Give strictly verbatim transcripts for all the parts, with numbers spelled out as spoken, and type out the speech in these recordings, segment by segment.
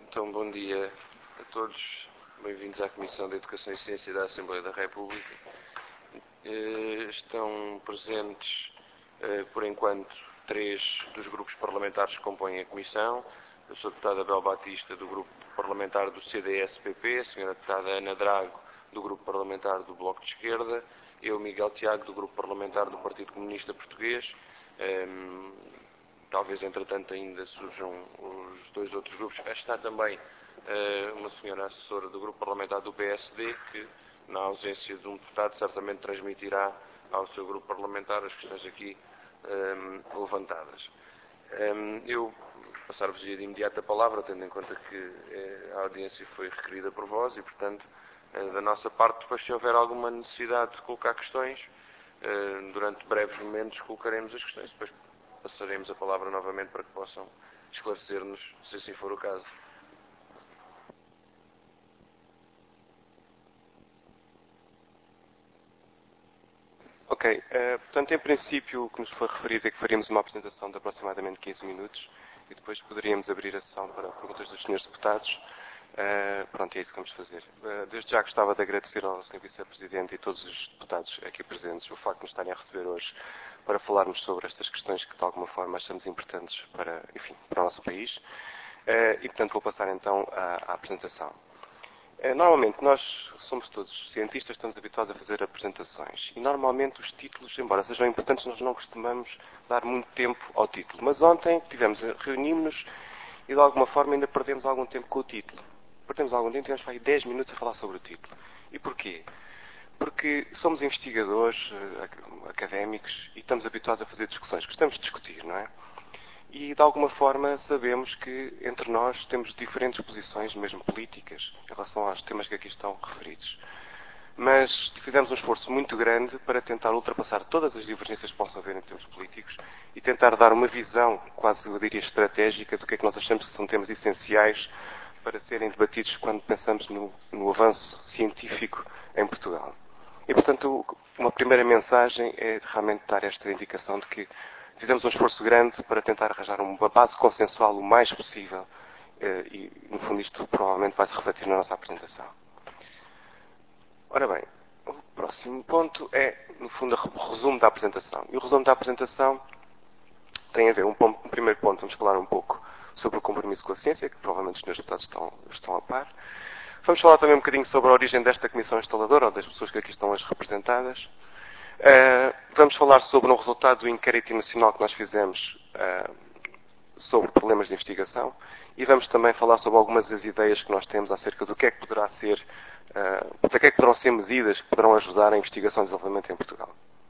Então, bom dia a todos. Bem-vindos à Comissão de Educação e Ciência da Assembleia da República. Estão presentes, por enquanto, três dos grupos parlamentares que compõem a Comissão. Eu sou a deputada Bel Batista, do grupo parlamentar do C D S P P, a senhora deputada Ana Drago, do grupo parlamentar do Bloco de Esquerda, eu, Miguel Tiago, do grupo parlamentar do Partido Comunista Português. Um, talvez, entretanto, ainda surjam os dois outros grupos. Está também uh, uma senhora assessora do grupo parlamentar do P S D, que, na ausência de um deputado, certamente transmitirá ao seu grupo parlamentar as questões aqui um, levantadas. Um, eu passar-vos-ia de imediato a palavra, tendo em conta que uh, a audiência foi requerida por vós e, portanto, uh, da nossa parte, depois, se houver alguma necessidade de colocar questões, uh, durante breves momentos colocaremos as questões, depois passaremos a palavra novamente para que possam esclarecer-nos, se assim for o caso. Ok, uh, portanto, em princípio, o que nos foi referido é que faríamos uma apresentação de aproximadamente quinze minutos e depois poderíamos abrir a sessão para perguntas dos senhores deputados. Uh, pronto, é isso que vamos fazer. Uh, desde já gostava de agradecer ao senhor Vice-Presidente e a todos os deputados aqui presentes o facto de nos estarem a receber hoje para falarmos sobre estas questões que, de alguma forma, achamos importantes para, enfim, para o nosso país. Uh, e, portanto, vou passar então à, à apresentação. Normalmente, nós somos todos cientistas, estamos habituados a fazer apresentações. E, normalmente, os títulos, embora sejam importantes, nós não costumamos dar muito tempo ao título. Mas ontem, tivemos, reunimos-nos e, de alguma forma, ainda perdemos algum tempo com o título. Perdemos algum tempo, tivemos aí dez minutos a falar sobre o título. E porquê? Porque somos investigadores, académicos, e estamos habituados a fazer discussões. Gostamos de discutir, não é? E, de alguma forma, sabemos que entre nós temos diferentes posições, mesmo políticas, em relação aos temas que aqui estão referidos. Mas fizemos um esforço muito grande para tentar ultrapassar todas as divergências que possam haver em termos políticos e tentar dar uma visão, quase eu diria estratégica, do que é que nós achamos que são temas essenciais para serem debatidos quando pensamos no, no avanço científico em Portugal. E, portanto, uma primeira mensagem é realmente dar esta indicação de que fizemos um esforço grande para tentar arranjar uma base consensual o mais possível e, no fundo, isto provavelmente vai se refletir na nossa apresentação. Ora bem, o próximo ponto é, no fundo, o resumo da apresentação. E o resumo da apresentação tem a ver, um, ponto, um primeiro ponto, vamos falar um pouco sobre o compromisso com a ciência, que provavelmente os senhores deputados estão, estão a par. Vamos falar também um bocadinho sobre a origem desta comissão instaladora, ou das pessoas que aqui estão hoje representadas. Uh, vamos falar sobre um resultado do inquérito nacional que nós fizemos uh, sobre problemas de investigação e vamos também falar sobre algumas das ideias que nós temos acerca do que é que poderá ser, uh, do que é que poderão ser medidas que poderão ajudar a investigação e desenvolvimento em Portugal.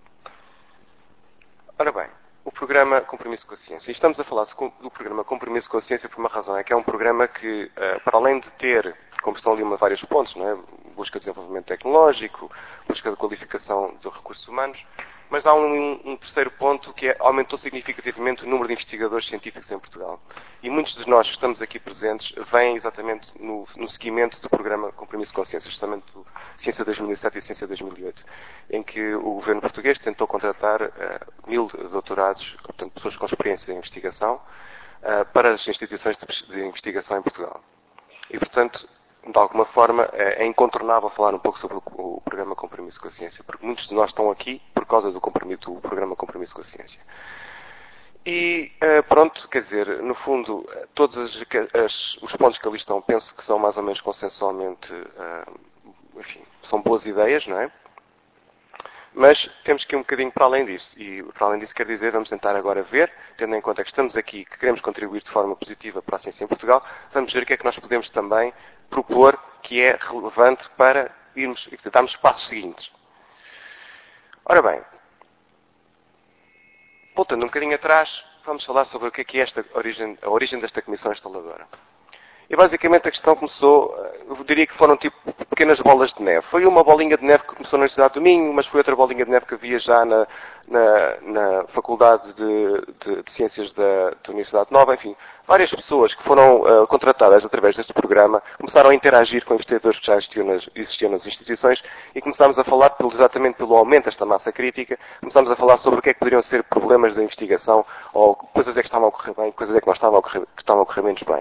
Ora bem, o programa Compromisso com a Ciência. E estamos a falar do programa Compromisso com a Ciência por uma razão, é que é um programa que, uh, para além de ter, como estão ali vários pontos, não é? Busca de desenvolvimento tecnológico, busca de qualificação de recursos humanos, mas há um, um terceiro ponto que é, aumentou significativamente o número de investigadores científicos em Portugal. E muitos de nós que estamos aqui presentes vêm exatamente no, no seguimento do programa Compromisso com a Ciência, justamente do Ciência dois mil e sete e Ciência dois mil e oito, em que o governo português tentou contratar uh, mil doutorados, portanto pessoas com experiência em investigação, uh, para as instituições de, de investigação em Portugal. E, portanto, de alguma forma, é incontornável falar um pouco sobre o programa Compromisso com a Ciência, porque muitos de nós estão aqui por causa do, compromisso, do programa Compromisso com a Ciência. E, pronto, quer dizer, no fundo, todos as, as, os pontos que ali estão, penso que são mais ou menos consensualmente, enfim, são boas ideias, não é? Mas temos que ir um bocadinho para além disso. E para além disso quer dizer, vamos tentar agora ver, tendo em conta que estamos aqui, que queremos contribuir de forma positiva para a ciência em Portugal, vamos ver o que é que nós podemos também propor que é relevante para irmos e darmos os passos seguintes. Ora bem, voltando um bocadinho atrás, vamos falar sobre o que é que é esta origem, a origem desta comissão instaladora. E basicamente a questão começou, eu diria que foram tipo pequenas bolas de neve. Foi uma bolinha de neve que começou na Universidade do Minho, mas foi outra bolinha de neve que havia já na, na, na Faculdade de, de, de Ciências da, da Universidade Nova. Enfim, várias pessoas que foram uh, contratadas através deste programa começaram a interagir com investigadores que já existiam nas, existiam nas instituições e começámos a falar pelo, exatamente pelo aumento desta massa crítica, começámos a falar sobre o que é que poderiam ser problemas da investigação ou coisas é que estavam a ocorrer bem, coisas é que não estavam a ocorrer, que estavam a ocorrer menos bem.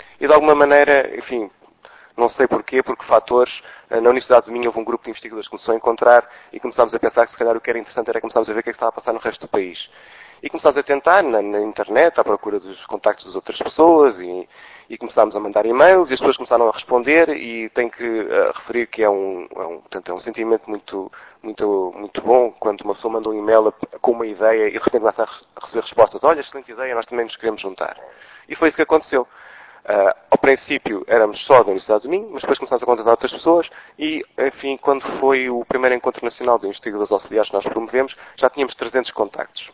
E de alguma maneira, enfim, não sei porquê, porque fatores, na Universidade do Minho houve um grupo de investigadores que começou a encontrar e começámos a pensar que se calhar o que era interessante era começarmos a ver o que é que estava a passar no resto do país. E começámos a tentar, na, na internet, à procura dos contactos das outras pessoas e, e começámos a mandar e-mails e as pessoas começaram a responder e tenho que uh, referir que é um, é, um, portanto, é um sentimento muito, muito, muito bom quando uma pessoa manda um e-mail a, com uma ideia e de repente começa a, re a receber respostas. Olha, excelente ideia, nós também nos queremos juntar. E foi isso que aconteceu. Uh, ao princípio éramos só da Universidade do Minho, mas depois começámos a contratar outras pessoas e, enfim, quando foi o primeiro encontro nacional de investigadores auxiliares que nós promovemos, já tínhamos trezentos contactos.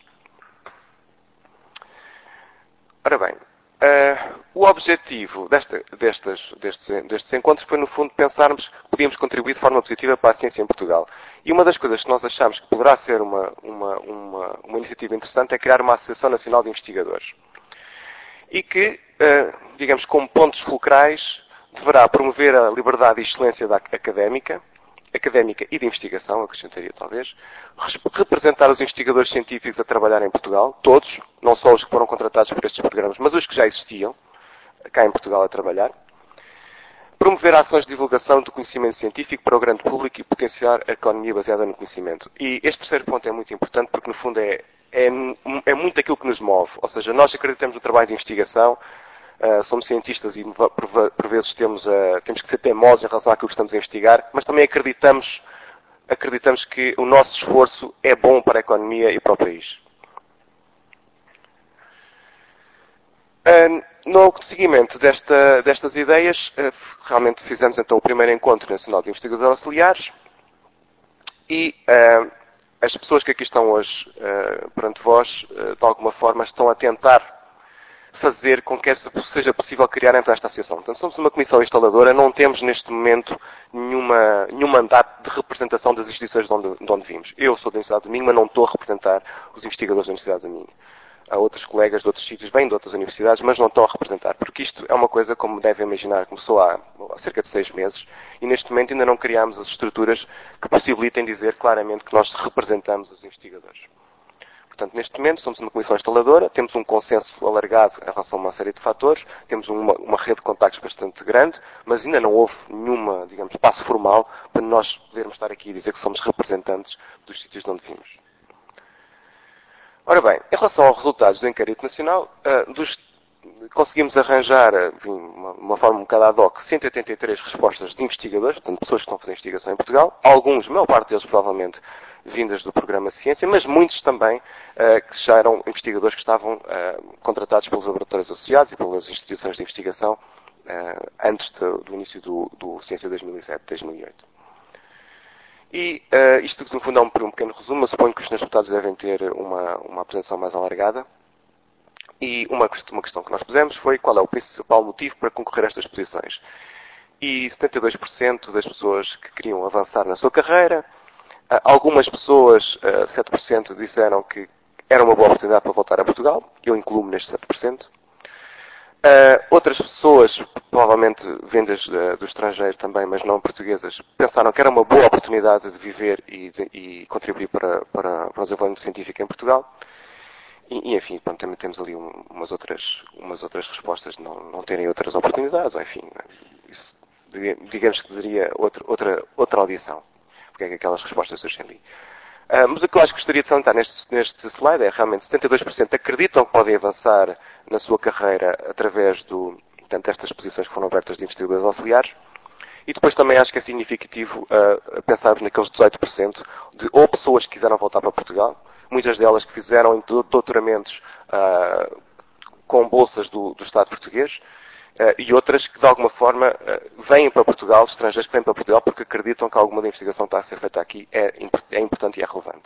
Ora bem, uh, o objetivo desta, destas, destes, destes encontros foi, no fundo, pensarmos que podíamos contribuir de forma positiva para a ciência em Portugal. E uma das coisas que nós achamos que poderá ser uma, uma, uma, uma iniciativa interessante é criar uma Associação Nacional de Investigadores. E que, digamos, como pontos fulcrais, deverá promover a liberdade e excelência da académica, académica e de investigação, acrescentaria talvez, representar os investigadores científicos a trabalhar em Portugal, todos, não só os que foram contratados por estes programas, mas os que já existiam, cá em Portugal a trabalhar, promover ações de divulgação do conhecimento científico para o grande público e potenciar a economia baseada no conhecimento. E este terceiro ponto é muito importante porque, no fundo, é É, é muito aquilo que nos move. Ou seja, nós acreditamos no trabalho de investigação, uh, somos cientistas e por, por vezes temos, uh, temos que ser teimosos em relação àquilo que estamos a investigar, mas também acreditamos, acreditamos que o nosso esforço é bom para a economia e para o país. Uh, no seguimento desta, destas ideias, uh, realmente fizemos então o primeiro encontro nacional de investigadores auxiliares e uh, as pessoas que aqui estão hoje uh, perante vós, uh, de alguma forma, estão a tentar fazer com que seja possível criar então esta associação. Portanto, somos uma comissão instaladora, não temos neste momento nenhuma, nenhum mandato de representação das instituições de onde, de onde vimos. Eu sou da Universidade do Minho, mas não estou a representar os investigadores da Universidade do Minho. Há outros colegas de outros sítios, vêm de outras universidades, mas não estão a representar. Porque isto é uma coisa, como devem imaginar, começou há, há cerca de seis meses e neste momento ainda não criámos as estruturas que possibilitem dizer claramente que nós representamos os investigadores. Portanto, neste momento somos uma comissão instaladora, temos um consenso alargado em relação a uma série de fatores, temos uma, uma rede de contactos bastante grande, mas ainda não houve nenhuma, digamos, passo formal para nós podermos estar aqui e dizer que somos representantes dos sítios de onde vimos. Ora bem, em relação aos resultados do inquérito nacional, uh, dos, conseguimos arranjar, enfim, uma, uma forma um bocado ad hoc, cento e oitenta e três respostas de investigadores, portanto, pessoas que estão a fazer investigação em Portugal, alguns, a maior parte deles provavelmente vindas do programa Ciência, mas muitos também uh, que já eram investigadores que estavam uh, contratados pelos laboratórios associados e pelas instituições de investigação uh, antes de, do início do, do Ciência dois mil e sete, dois mil e oito. E uh, isto, no fundo, é um, um pequeno resumo. Eu suponho que os senhores deputados devem ter uma, uma apresentação mais alargada. E uma, uma questão que nós pusemos foi qual é o principal motivo para concorrer a estas posições. E setenta e dois por cento das pessoas que queriam avançar na sua carreira, uh, algumas pessoas, uh, sete por cento, disseram que era uma boa oportunidade para voltar a Portugal. Eu incluo-me nestes sete por cento. Uh, outras pessoas, provavelmente vindas uh, do estrangeiro também, mas não portuguesas, pensaram que era uma boa oportunidade de viver e, de, e contribuir para, para, para o desenvolvimento científico em Portugal. E, e enfim, pronto, também temos ali um, umas, outras, umas outras respostas de não, não terem outras oportunidades, ou enfim, isso, digamos que seria outra, outra, outra audição, porque é que aquelas respostas surgem ali. Uh, mas o que eu acho que gostaria de salientar neste, neste slide é realmente setenta e dois por cento acreditam que podem avançar na sua carreira através do, portanto, destas posições que foram abertas de investigadores auxiliares. E depois também acho que é significativo uh, pensarmos naqueles dezoito por cento de ou pessoas que quiseram voltar para Portugal, muitas delas que fizeram doutoramentos uh, com bolsas do, do Estado português, Uh, e outras que, de alguma forma, uh, vêm para Portugal, estrangeiros que vêm para Portugal porque acreditam que alguma da investigação que está a ser feita aqui é, é importante e é relevante.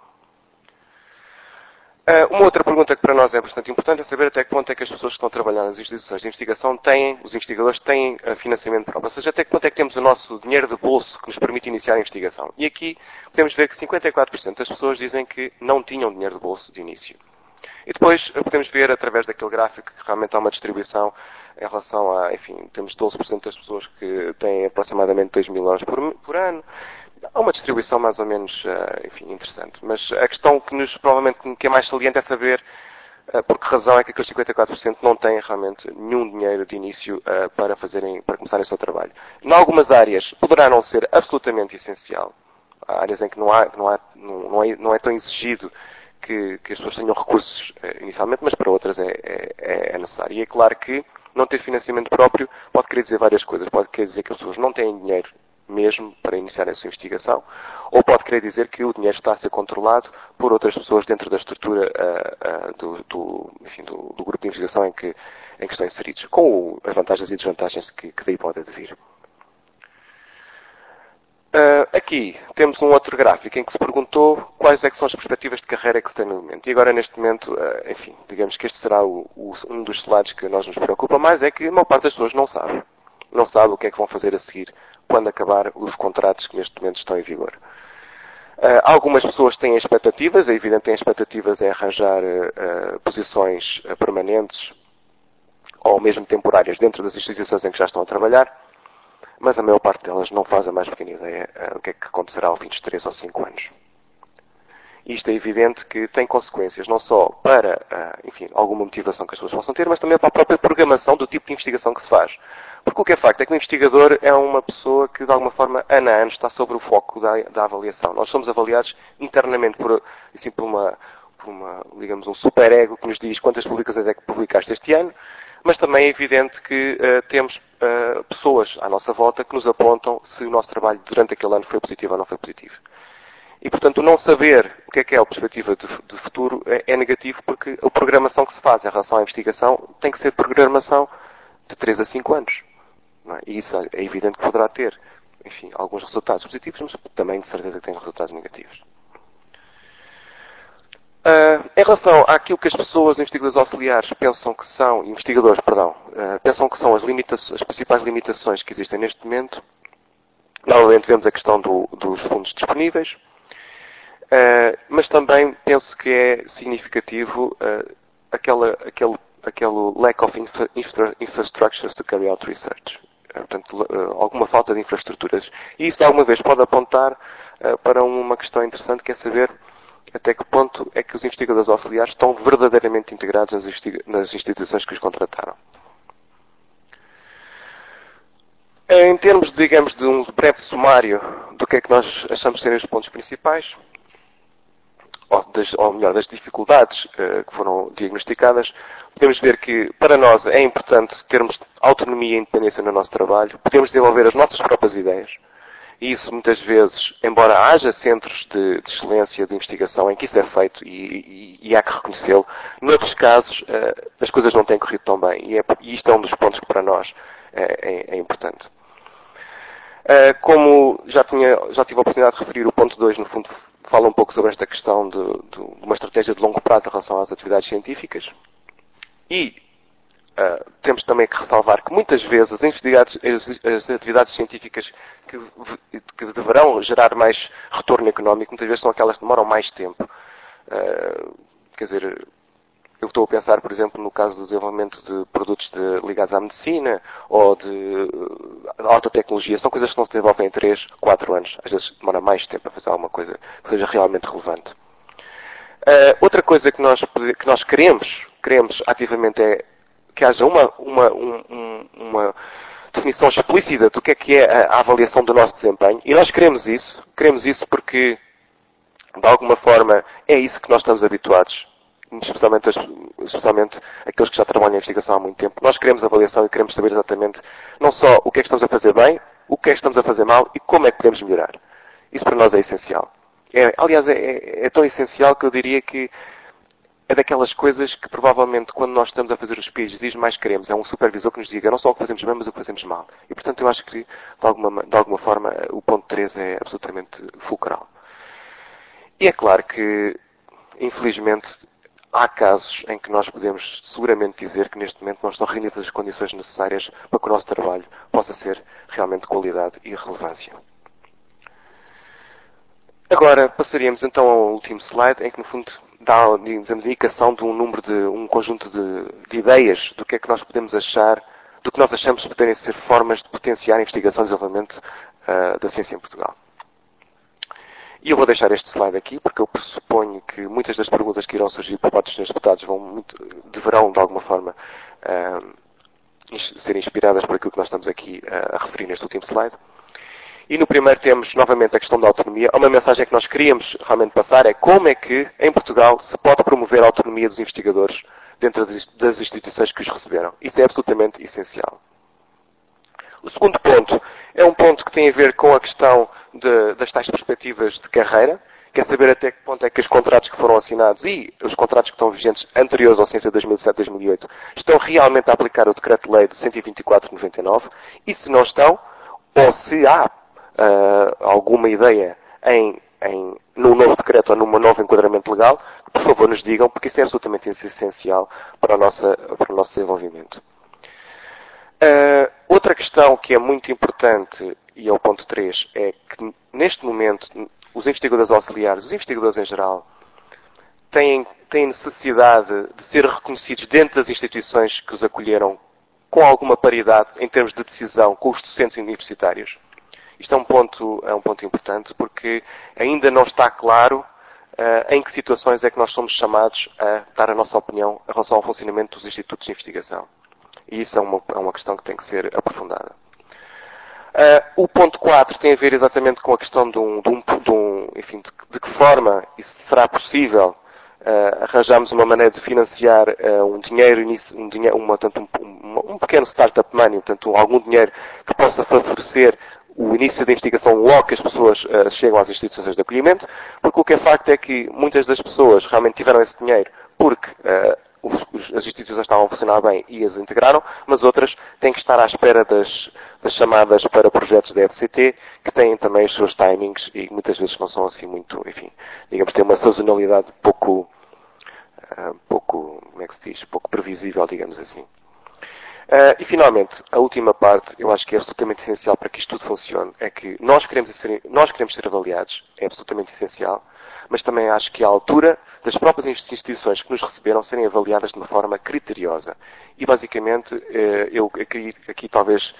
Uh, uma outra pergunta que para nós é bastante importante é saber até que ponto é que as pessoas que estão a trabalhar nas instituições de investigação têm, os investigadores têm uh, financiamento próprio. Ou seja, até que ponto é que temos o nosso dinheiro de bolso que nos permite iniciar a investigação. E aqui podemos ver que cinquenta e quatro por cento das pessoas dizem que não tinham dinheiro de bolso de início. E depois podemos ver, através daquele gráfico, que realmente há uma distribuição em relação a, enfim, temos doze por cento das pessoas que têm aproximadamente dois mil euros por, por ano. Há uma distribuição mais ou menos, enfim, interessante. Mas a questão que nos, provavelmente, que é mais saliente é saber Uh, por que razão é que aqueles cinquenta e quatro por cento não têm realmente nenhum dinheiro de início uh, para, fazerem, para começarem o seu trabalho? Em algumas áreas poderá não ser absolutamente essencial. Há áreas em que não, há, não, há, não, não, é, não é tão exigido que, que as pessoas tenham recursos uh, inicialmente, mas para outras é, é, é necessário. E é claro que não ter financiamento próprio pode querer dizer várias coisas. Pode querer dizer que as pessoas não têm dinheiro mesmo para iniciar a sua investigação, ou pode querer dizer que o dinheiro está a ser controlado por outras pessoas dentro da estrutura uh, uh, do, do, enfim, do, do grupo de investigação em que, em que estão inseridos, com o, as vantagens e desvantagens que, que daí pode advir. Uh, aqui temos um outro gráfico em que se perguntou quais é que são as perspectivas de carreira que se tem no momento. E agora, neste momento, uh, enfim, digamos que este será o, o, um dos slides que nós nos preocupa mais, é que a maior parte das pessoas não sabe. Não sabe o que é que vão fazer a seguir quando acabar os contratos que neste momento estão em vigor. Uh, algumas pessoas têm expectativas, é evidente que têm expectativas em arranjar uh, posições uh, permanentes ou mesmo temporárias dentro das instituições em que já estão a trabalhar, mas a maior parte delas não faz a mais pequena ideia uh, o que é que acontecerá ao fim dos três ou cinco anos. Isto é evidente que tem consequências não só para, uh, enfim, alguma motivação que as pessoas possam ter, mas também para a própria programação do tipo de investigação que se faz. Porque o que é facto é que o investigador é uma pessoa que, de alguma forma, ano a ano, está sobre o foco da, da avaliação. Nós somos avaliados internamente por, assim, por, uma, por uma, digamos, um superego que nos diz quantas publicações é que publicaste este ano, mas também é evidente que uh, temos uh, pessoas à nossa volta que nos apontam se o nosso trabalho durante aquele ano foi positivo ou não foi positivo. E, portanto, o não saber o que é que é a perspectiva de, de futuro é, é negativo porque a programação que se faz em relação à investigação tem que ser programação de três a cinco anos. Não é? E isso é evidente que poderá ter, enfim, alguns resultados positivos, mas também de certeza que tem resultados negativos. Uh, em relação àquilo que as pessoas, investigadores auxiliares, pensam que são, investigadores, perdão, uh, pensam que são as, limitações, as principais limitações que existem neste momento, novamente vemos a questão do, dos fundos disponíveis, uh, mas também penso que é significativo uh, aquela, aquele, aquele lack of infra, infra, infrastructures to carry out research. Portanto, alguma falta de infraestruturas. E isso, de alguma vez, pode apontar uh, para uma questão interessante, que é saber até que ponto é que os investigadores auxiliares estão verdadeiramente integrados nas, nas instituições que os contrataram. Em termos, digamos, de um breve sumário do que é que nós achamos serem os pontos principais, ou, das, ou melhor, das dificuldades uh, que foram diagnosticadas, podemos ver que, para nós, é importante termos autonomia e independência no nosso trabalho, podemos desenvolver as nossas próprias ideias, e isso, muitas vezes, embora haja centros de, de excelência de investigação em que isso é feito, e, e, e há que reconhecê-lo, noutros casos, uh, as coisas não têm corrido tão bem, e, é, e isto é um dos pontos que, para nós, é, é, é importante. Uh, como já, tinha, já tive a oportunidade de referir, o ponto dois, no fundo, fala um pouco sobre esta questão de, de, de uma estratégia de longo prazo em relação às atividades científicas. E uh, temos também que ressalvar que muitas vezes as, as, as atividades científicas que, que deverão gerar mais retorno económico, muitas vezes são aquelas que demoram mais tempo. Uh, quer dizer, eu estou a pensar, por exemplo, no caso do desenvolvimento de produtos de, ligados à medicina ou de uh, alta tecnologia. São coisas que não se desenvolvem em três, quatro anos. Às vezes demora mais tempo a fazer alguma coisa que seja realmente relevante. Uh, outra coisa que nós, que nós queremos, queremos ativamente é que haja uma, uma, um, uma definição explícita do que é que é a, a avaliação do nosso desempenho. E nós queremos isso. Queremos isso porque, de alguma forma, é isso que nós estamos habituados. Especialmente, especialmente aqueles que já trabalham em investigação há muito tempo. Nós queremos avaliação e queremos saber exatamente não só o que é que estamos a fazer bem, o que é que estamos a fazer mal e como é que podemos melhorar. Isso para nós é essencial. É, aliás, é, é tão essencial que eu diria que é daquelas coisas que provavelmente quando nós estamos a fazer os PhDs mais queremos. É um supervisor que nos diga não só o que fazemos bem, mas o que fazemos mal. E portanto eu acho que de alguma, de alguma forma o ponto três é absolutamente fulcral. E é claro que, infelizmente, há casos em que nós podemos seguramente dizer que neste momento não estão reunidas as condições necessárias para que o nosso trabalho possa ser realmente de qualidade e relevância. Agora passaríamos então ao último slide, em que no fundo dá, digamos, a indicação de um número de, um conjunto de, de ideias do que é que nós podemos achar, do que nós achamos poderem ser formas de potenciar a investigação e desenvolvimento uh, da ciência em Portugal. E eu vou deixar este slide aqui, porque eu pressuponho que muitas das perguntas que irão surgir por parte dos senhores deputados vão muito, deverão, de alguma forma, uh, ser inspiradas por aquilo que nós estamos aqui uh, a referir neste último slide. E no primeiro temos, novamente, a questão da autonomia. Uma mensagem que nós queríamos realmente passar é como é que, em Portugal, se pode promover a autonomia dos investigadores dentro das instituições que os receberam. Isso é absolutamente essencial. O segundo ponto é um ponto que tem a ver com a questão de, das tais perspectivas de carreira. Quer saber até que ponto é que os contratos que foram assinados e os contratos que estão vigentes anteriores ao Ciência dois mil e sete dois mil e oito estão realmente a aplicar o Decreto-Lei de cento e vinte e quatro de noventa e nove. E se não estão, ou se há Uh, alguma ideia em, em, num novo decreto ou num novo enquadramento legal, por favor nos digam, porque isso é absolutamente essencial para, a nossa, para o nosso desenvolvimento. Uh, outra questão que é muito importante, e é o ponto três, é que neste momento os investigadores auxiliares, os investigadores em geral, têm, têm necessidade de ser reconhecidos dentro das instituições que os acolheram com alguma paridade em termos de decisão com os docentes universitários. Isto é um ponto, é um ponto importante porque ainda não está claro uh, em que situações é que nós somos chamados a dar a nossa opinião em relação ao funcionamento dos institutos de investigação. E isso é uma, é uma questão que tem que ser aprofundada. Uh, o ponto quatro tem a ver exatamente com a questão de um, de um, de um enfim, de, de que forma isso será possível uh, arranjarmos uma maneira de financiar uh, um dinheiro, um, dinheiro uma, tanto um, um, um pequeno startup money, portanto, algum dinheiro que possa favorecer o início da investigação logo que as pessoas uh, chegam às instituições de acolhimento, porque o que é facto é que muitas das pessoas realmente tiveram esse dinheiro porque uh, os, os, as instituições estavam a funcionar bem e as integraram, mas outras têm que estar à espera das, das chamadas para projetos da F C T, que têm também os seus timings e muitas vezes não são assim muito, enfim, digamos, têm uma sazonalidade pouco, uh, pouco, como é que se diz, pouco previsível, digamos assim. Uh, e finalmente, a última parte, eu acho que é absolutamente essencial para que isto tudo funcione, é que nós queremos ser, nós queremos ser avaliados, é absolutamente essencial, mas também acho que é a altura das próprias instituições que nos receberam serem avaliadas de uma forma criteriosa. E basicamente, uh, eu aqui, aqui talvez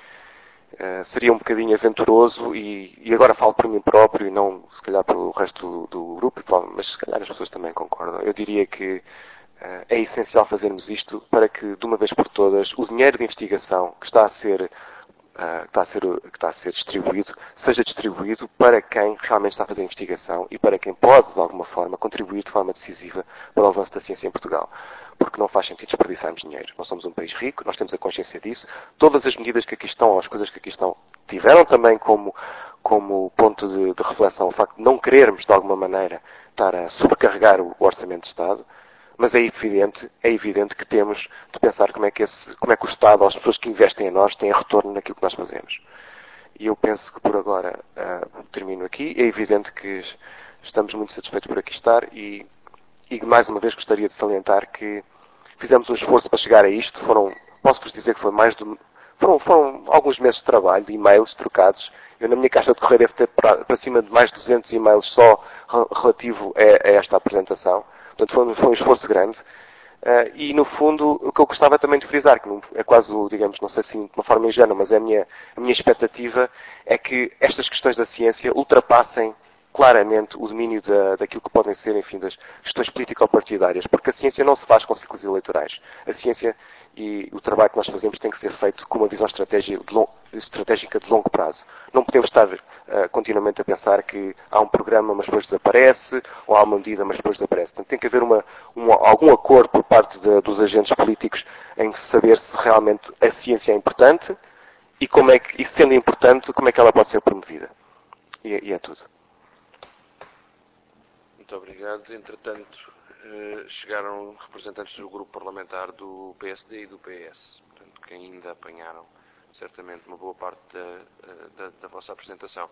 uh, seria um bocadinho aventuroso e, e agora falo por mim próprio e não se calhar pelo resto do, do grupo, mas se calhar as pessoas também concordam. Eu diria que é essencial fazermos isto para que, de uma vez por todas, o dinheiro de investigação que está a ser, uh, que está a ser, que está a ser distribuído, seja distribuído para quem realmente está a fazer investigação e para quem pode, de alguma forma, contribuir de forma decisiva para o avanço da ciência em Portugal. Porque não faz sentido desperdiçarmos dinheiro. Nós somos um país rico, nós temos a consciência disso. Todas as medidas que aqui estão, ou as coisas que aqui estão, tiveram também como, como ponto de, de reflexão o facto de não querermos, de alguma maneira, estar a sobrecarregar o orçamento de Estado. Mas é evidente, é evidente que temos de pensar como é que, esse, como é que o Estado, ou as pessoas que investem em nós, têm retorno naquilo que nós fazemos. E eu penso que por agora uh, termino aqui. É evidente que estamos muito satisfeitos por aqui estar e, e mais uma vez gostaria de salientar que fizemos um esforço para chegar a isto. Foram, posso-vos dizer que foi mais de, foram, foram alguns meses de trabalho, de e-mails trocados. Eu na minha caixa de correio devo ter para, para cima de mais de duzentos e-mails só relativo a, a esta apresentação. Portanto, foi, foi um esforço grande. Uh, e, no fundo, o que eu gostava também de frisar, que não, é quase, digamos, não sei se de uma forma ingênua, mas é a minha, a minha expectativa, é que estas questões da ciência ultrapassem claramente o domínio da, daquilo que podem ser, enfim, das questões político-partidárias, porque a ciência não se faz com ciclos eleitorais. A ciência e o trabalho que nós fazemos tem que ser feito com uma visão estratégica de, long, estratégica de longo prazo. Não podemos estar uh, continuamente a pensar que há um programa, mas depois desaparece, ou há uma medida, mas depois desaparece. Portanto, tem que haver uma, uma, algum acordo por parte de, dos agentes políticos em saber se realmente a ciência é importante e, como é que, e sendo importante, como é que ela pode ser promovida. E, e é tudo. Muito obrigado. Entretanto, chegaram representantes do grupo parlamentar do P S D e do P S. Portanto, que ainda apanharam certamente uma boa parte da, da, da vossa apresentação.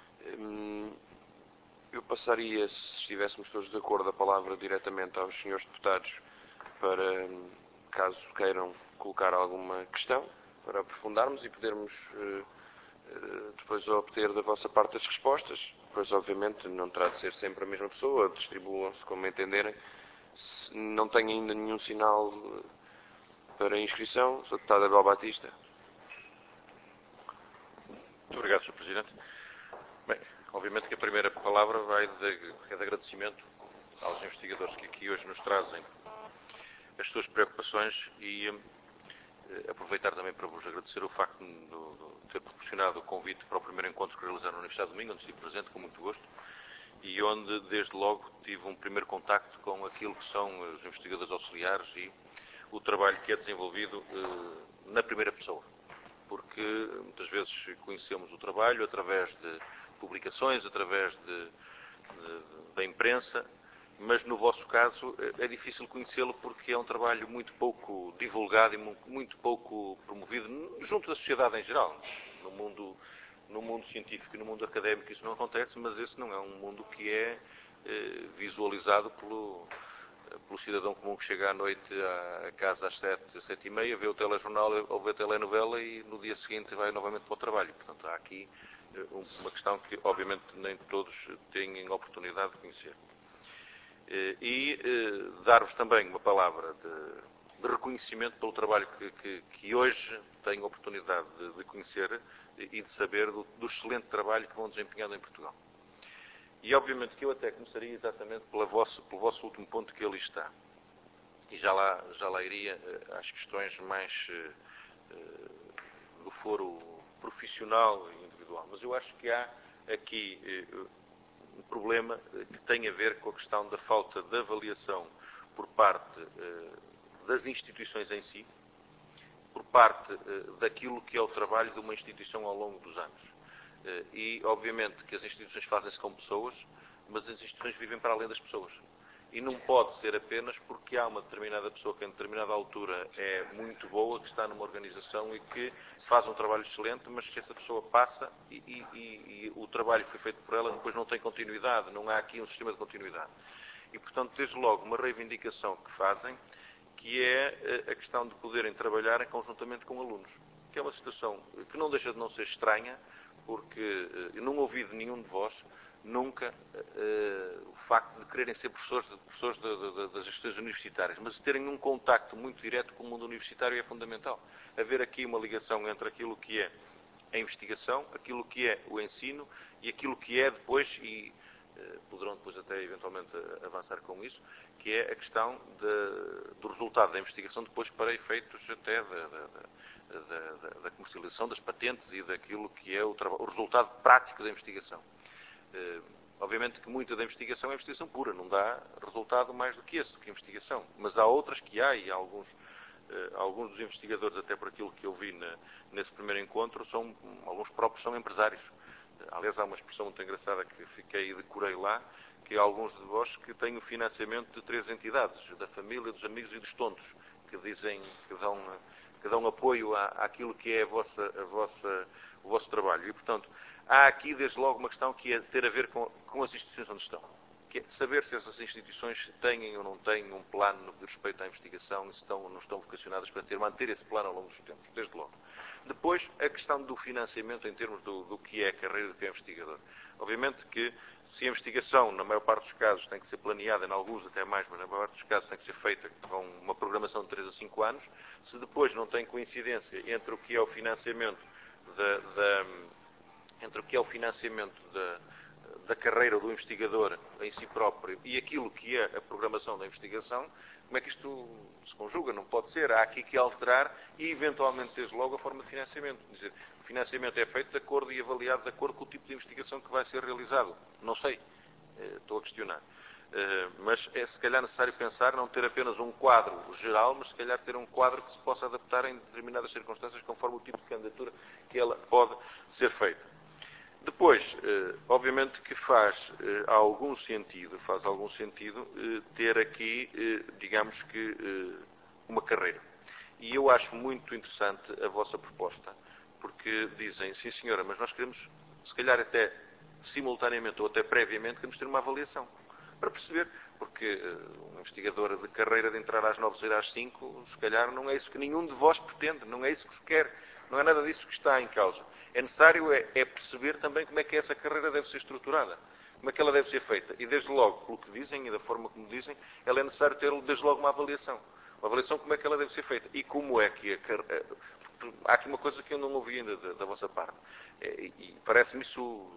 Eu passaria, se estivéssemos todos de acordo, a palavra diretamente aos senhores deputados para, caso queiram colocar alguma questão, para aprofundarmos e podermos depois obter da vossa parte as respostas. Depois, obviamente, não terá de ser sempre a mesma pessoa, distribuam-se como entenderem. Se não tenho ainda nenhum sinal para inscrição, sou deputado Abel Batista. Muito obrigado, senhor Presidente. Bem, Obviamente que a primeira palavra vai de, de agradecimento aos investigadores que aqui hoje nos trazem as suas preocupações e eh, aproveitar também para vos agradecer o facto de, de ter proporcionado o convite para o primeiro encontro que realizaram na Universidade de Minho, onde estive presente com muito gosto e onde desde logo tive um primeiro contacto com aquilo que são os investigadores auxiliares e o trabalho que é desenvolvido eh, na primeira pessoa. Porque muitas vezes conhecemos o trabalho através de publicações, através de, de, da imprensa, mas no vosso caso é difícil conhecê-lo porque é um trabalho muito pouco divulgado e muito pouco promovido junto da sociedade em geral. No mundo, no mundo científico e no mundo académico isso não acontece, mas esse não é um mundo que é eh, visualizado pelo... pelo cidadão comum que chega à noite à casa às sete, sete e meia, vê o telejornal ou vê a telenovela e no dia seguinte vai novamente para o trabalho. Portanto, há aqui uma questão que, obviamente, nem todos têm oportunidade de conhecer. E dar-vos também uma palavra de, de reconhecimento pelo trabalho que, que, que hoje tenho a oportunidade de, de conhecer e de saber do, do excelente trabalho que vão desempenhando em Portugal. E obviamente que eu até começaria exatamente pela vosso, pelo vosso último ponto que ali está. E já lá, já lá iria uh, às questões mais uh, uh, do foro profissional e individual. Mas eu acho que há aqui uh, um problema que tem a ver com a questão da falta de avaliação por parte uh, das instituições em si, por parte uh, daquilo que é o trabalho de uma instituição ao longo dos anos. E, obviamente, que as instituições fazem-se com pessoas, mas as instituições vivem para além das pessoas. E não pode ser apenas porque há uma determinada pessoa que, em determinada altura, é muito boa, que está numa organização e que faz um trabalho excelente, mas que essa pessoa passa e, e, e, e o trabalho que foi feito por ela depois não tem continuidade, não há aqui um sistema de continuidade. E, portanto, desde logo, uma reivindicação que fazem, que é a questão de poderem trabalhar conjuntamente com alunos. Que é uma situação que não deixa de não ser estranha, porque eu não ouvi de nenhum de vós nunca uh, o facto de quererem ser professores, professores de, de, de, das instituições universitárias, mas de terem um contacto muito direto com o mundo universitário é fundamental. Haver aqui uma ligação entre aquilo que é a investigação, aquilo que é o ensino e aquilo que é depois, e uh, poderão depois até eventualmente avançar com isso, que é a questão de, do resultado da investigação depois para efeitos até da, da, da, da, da comercialização das patentes e daquilo que é o, o resultado prático da investigação. Uh, obviamente que muita da investigação é investigação pura, não dá resultado mais do que esse, do que investigação. Mas há outras que há, e há alguns, uh, alguns dos investigadores, até por aquilo que eu vi na, nesse primeiro encontro, são, alguns próprios são empresários. Uh, aliás, há uma expressão muito engraçada que fiquei e decorei lá, que há alguns de vós que têm o financiamento de três entidades, da família, dos amigos e dos tontos, que dizem, que dão, que dão apoio à, àquilo que é a vossa, a vossa, o vosso trabalho. E, portanto, há aqui, desde logo, uma questão que é ter a ver com, com as instituições onde estão. Que é saber se essas instituições têm ou não têm um plano no que diz respeito à investigação e se estão ou não estão vocacionadas para ter, manter esse plano ao longo dos tempos, desde logo. Depois, a questão do financiamento em termos do, do que é a carreira do que é investigador. Obviamente que, se a investigação, na maior parte dos casos, tem que ser planeada, em alguns até mais, mas na maior parte dos casos tem que ser feita com uma programação de três a cinco anos, se depois não tem coincidência entre o que é o financiamento da, da, entre o que é o financiamento da, da carreira do investigador em si próprio e aquilo que é a programação da investigação, como é que isto se conjuga? Não pode ser. Há aqui que alterar e, eventualmente, desde logo, a forma de financiamento. Quer dizer, o financiamento é feito de acordo e avaliado de acordo com o tipo de investigação que vai ser realizado. Não sei. Estou a questionar. Mas é, se calhar, necessário pensar, não ter apenas um quadro geral, mas, se calhar, ter um quadro que se possa adaptar em determinadas circunstâncias, conforme o tipo de candidatura que ela pode ser feita. Depois, eh, obviamente que faz eh, algum sentido, faz algum sentido eh, ter aqui, eh, digamos que, eh, uma carreira. E eu acho muito interessante a vossa proposta, porque dizem, sim senhora, mas nós queremos, se calhar até simultaneamente ou até previamente, queremos ter uma avaliação. Para perceber, porque uh, um investigador de carreira de entrar às nove e sair às cinco, se calhar não é isso que nenhum de vós pretende, não é isso que se quer, não é nada disso que está em causa. É necessário é, é perceber também como é que essa carreira deve ser estruturada, como é que ela deve ser feita. E desde logo, pelo que dizem e da forma como dizem, ela é necessário ter desde logo uma avaliação. Uma avaliação como é que ela deve ser feita e como é que a carreira... Há aqui uma coisa que eu não ouvi ainda da, da vossa parte, é, e parece-me isso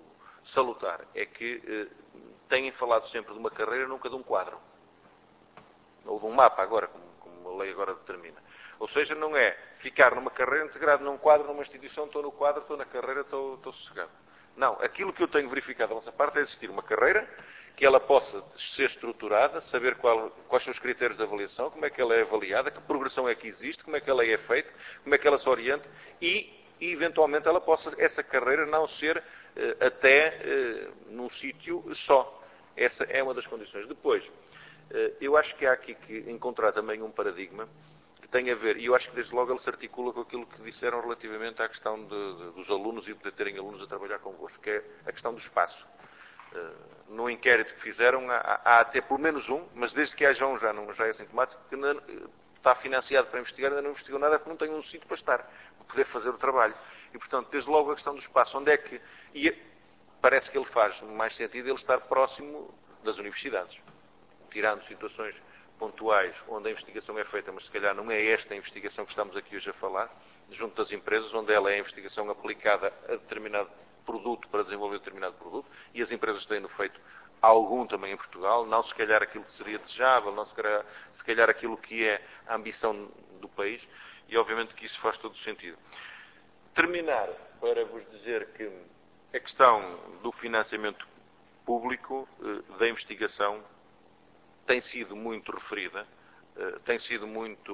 salutar é que eh, têm falado sempre de uma carreira, nunca de um quadro. Ou de um mapa agora, como, como a lei agora determina. Ou seja, não é ficar numa carreira integrado num quadro, numa instituição, estou no quadro, estou na carreira, estou, estou sossegado. Não, aquilo que eu tenho verificado da nossa parte é existir uma carreira que ela possa ser estruturada, saber qual, quais são os critérios de avaliação, como é que ela é avaliada, que progressão é que existe, como é que ela é feita, como é que ela se orienta e, e eventualmente, ela possa, essa carreira não ser eh, até eh, num sítio só. Essa é uma das condições. Depois, eh, eu acho que há aqui que encontrar também um paradigma que tem a ver, e eu acho que desde logo ele se articula com aquilo que disseram relativamente à questão de, de, dos alunos e de terem alunos a trabalhar convosco, que é a questão do espaço. Uh, no inquérito que fizeram, há, há até pelo menos um, mas desde que haja um já, não, já é sintomático, que não, está financiado para investigar, ainda não investigou nada porque não tem um sítio para estar, para poder fazer o trabalho. E, portanto, desde logo a questão do espaço, onde é que... E parece que ele faz mais sentido ele estar próximo das universidades, tirando situações pontuais onde a investigação é feita, mas se calhar não é esta a investigação que estamos aqui hoje a falar, junto das empresas, onde ela é a investigação aplicada a determinado produto para desenvolver determinado produto, e as empresas têm-no feito algum também em Portugal, não se calhar aquilo que seria desejável, não se calhar, se calhar aquilo que é a ambição do país, e obviamente que isso faz todo o sentido. Terminar para vos dizer que a questão do financiamento público da investigação tem sido muito referida, tem sido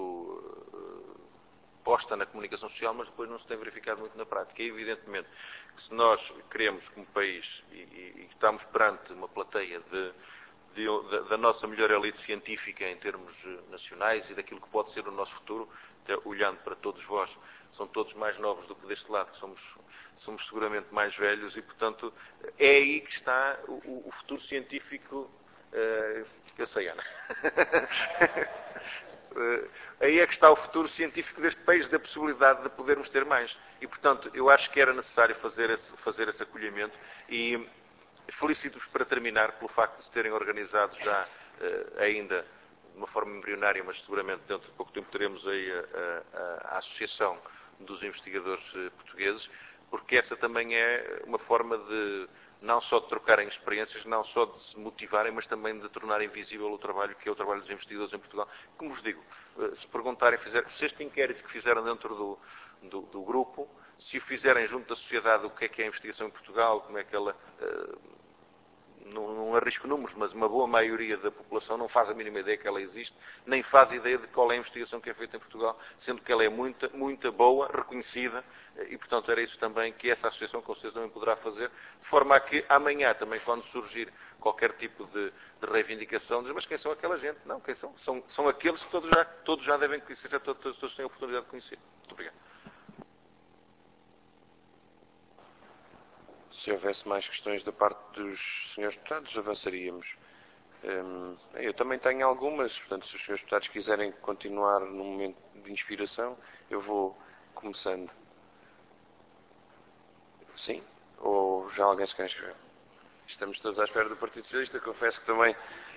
muito posta na comunicação social, mas depois não se tem verificado muito na prática. E, evidentemente, que se nós queremos, como país, e, e, e estamos perante uma plateia de, de, de, da nossa melhor elite científica em termos nacionais e daquilo que pode ser o nosso futuro, até olhando para todos vós, são todos mais novos do que deste lado, que somos, somos seguramente mais velhos, e, portanto, é aí que está o, o futuro científico. Uh, eu sei, Ana. Uh, aí é que está o futuro científico deste país, da possibilidade de podermos ter mais. E, portanto, eu acho que era necessário fazer esse, fazer esse acolhimento, e felicito-vos, para terminar, pelo facto de se terem organizado já uh, ainda de uma forma embrionária, mas seguramente dentro de pouco tempo teremos aí a, a, a Associação dos Investigadores Portugueses, porque essa também é uma forma de não só de trocarem experiências, não só de se motivarem, mas também de tornarem visível o trabalho que é o trabalho dos investigadores em Portugal. Como vos digo, se perguntarem, se este inquérito que fizeram dentro do, do, do grupo, se o fizerem junto da sociedade, o que é que é a investigação em Portugal, como é que ela... Não, não arrisco números, mas uma boa maioria da população não faz a mínima ideia que ela existe, nem faz ideia de qual é a investigação que é feita em Portugal, sendo que ela é muita, muita boa, reconhecida, e, portanto, era isso também que essa associação com vocês também poderá fazer, de forma a que amanhã também, quando surgir qualquer tipo de, de reivindicação, diz, mas quem são aquela gente? Não, quem são? São, são aqueles que todos já, todos já devem conhecer, já todos, todos, todos têm a oportunidade de conhecer. Muito obrigado. Se houvesse mais questões da parte dos senhores deputados, avançaríamos. Eu também tenho algumas, portanto, se os senhores deputados quiserem continuar num momento de inspiração, eu vou começando. Sim? Ou já alguém se quer inscrever? Estamos todos à espera do Partido Socialista. Confesso que também,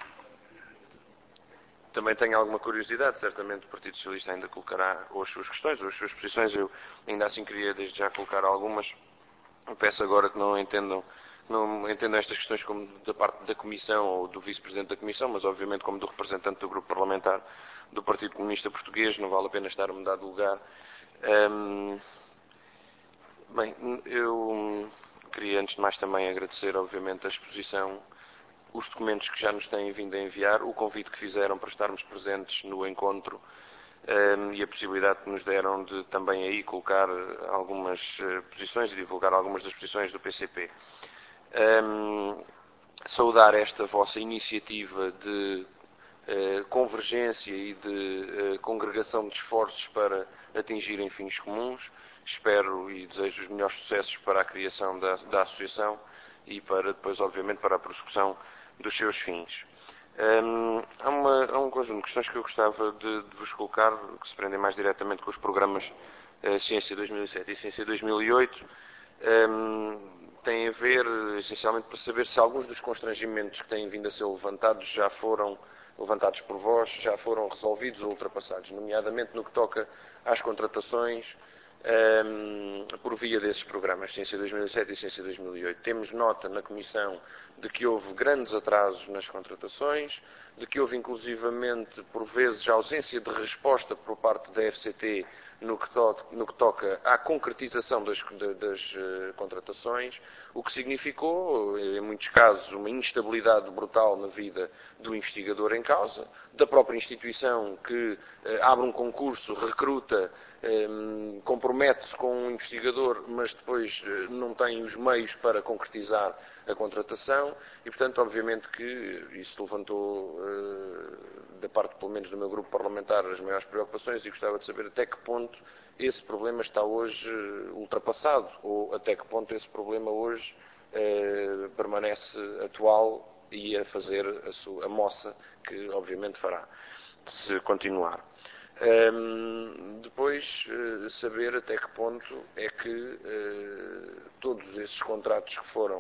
também tenho alguma curiosidade. Certamente o Partido Socialista ainda colocará ou as suas questões ou as suas posições. Eu ainda assim queria desde já colocar algumas. Eu peço agora que não entendam, não entendam estas questões como da parte da Comissão ou do Vice-Presidente da Comissão, mas obviamente como do representante do Grupo Parlamentar do Partido Comunista Português. Não vale a pena estar a mudar de lugar. Um, bem, eu queria antes de mais também agradecer obviamente a exposição, os documentos que já nos têm vindo a enviar, o convite que fizeram para estarmos presentes no encontro, Um, e a possibilidade que nos deram de também aí colocar algumas uh, posições e divulgar algumas das posições do P C P. Um, saudar esta vossa iniciativa de uh, convergência e de uh, congregação de esforços para atingirem fins comuns. Espero e desejo os melhores sucessos para a criação da, da associação e para depois, obviamente, para a prossecução dos seus fins. Um, há, uma, há um conjunto de questões que eu gostava de, de vos colocar, que se prendem mais diretamente com os programas uh, Ciência dois mil e sete e Ciência dois mil e oito. Um, tem a ver, essencialmente, para saber se alguns dos constrangimentos que têm vindo a ser levantados já foram levantados por vós, já foram resolvidos ou ultrapassados, nomeadamente no que toca às contratações, um, por via desses programas, Ciência dois mil e sete e Ciência dois mil e oito. Temos nota na Comissão de que houve grandes atrasos nas contratações, de que houve inclusivamente, por vezes, ausência de resposta por parte da F C T no que, to no que toca à concretização das, das uh, contratações, o que significou, em muitos casos, uma instabilidade brutal na vida do investigador em causa, da própria instituição que uh, abre um concurso, recruta, um, compromete-se com um investigador, mas depois uh, não tem os meios para concretizar a contratação e, portanto, obviamente que isso levantou, uh, da parte, pelo menos, do meu grupo parlamentar, as maiores preocupações e gostava de saber até que ponto esse problema está hoje uh, ultrapassado ou até que ponto esse problema hoje uh, permanece atual e a fazer a, sua, a moça que, obviamente, fará, se continuar. Um, depois, uh, saber até que ponto é que uh, todos esses contratos que foram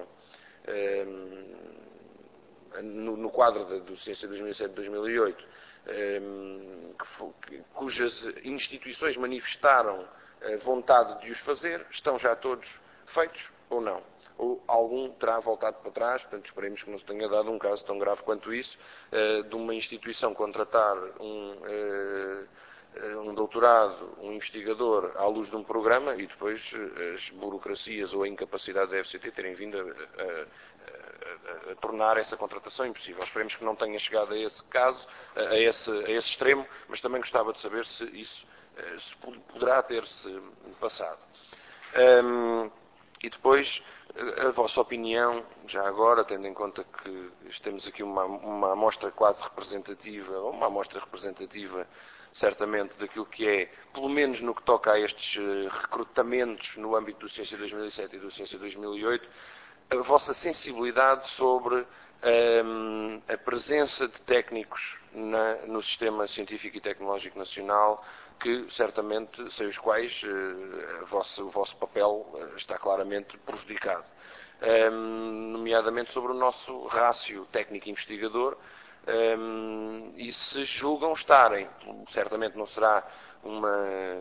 No, no quadro de, do Ciência dois mil e sete dois mil e oito, um, que, cujas instituições manifestaram a vontade de os fazer, estão já todos feitos ou não? Ou algum terá voltado para trás, portanto esperemos que não se tenha dado um caso tão grave quanto isso, uh, de uma instituição contratar um, uh, um doutorado, um investigador à luz de um programa e depois as burocracias ou a incapacidade da F C T terem vindo a, a, a, a tornar essa contratação impossível. Esperemos que não tenha chegado a esse caso, a esse, a esse extremo, mas também gostava de saber se isso se poderá ter-se passado. Um, e depois, a vossa opinião, já agora, tendo em conta que temos aqui uma, uma amostra quase representativa, ou uma amostra representativa certamente daquilo que é, pelo menos no que toca a estes recrutamentos no âmbito do Ciência dois mil e sete e do Ciência dois mil e oito, a vossa sensibilidade sobre um, a presença de técnicos na, no sistema científico e tecnológico nacional, que certamente, sem os quais uh, a vossa, o vosso papel uh, está claramente prejudicado. Um, nomeadamente sobre o nosso rácio técnico-investigador, Um, e se julgam estarem, certamente não será uma,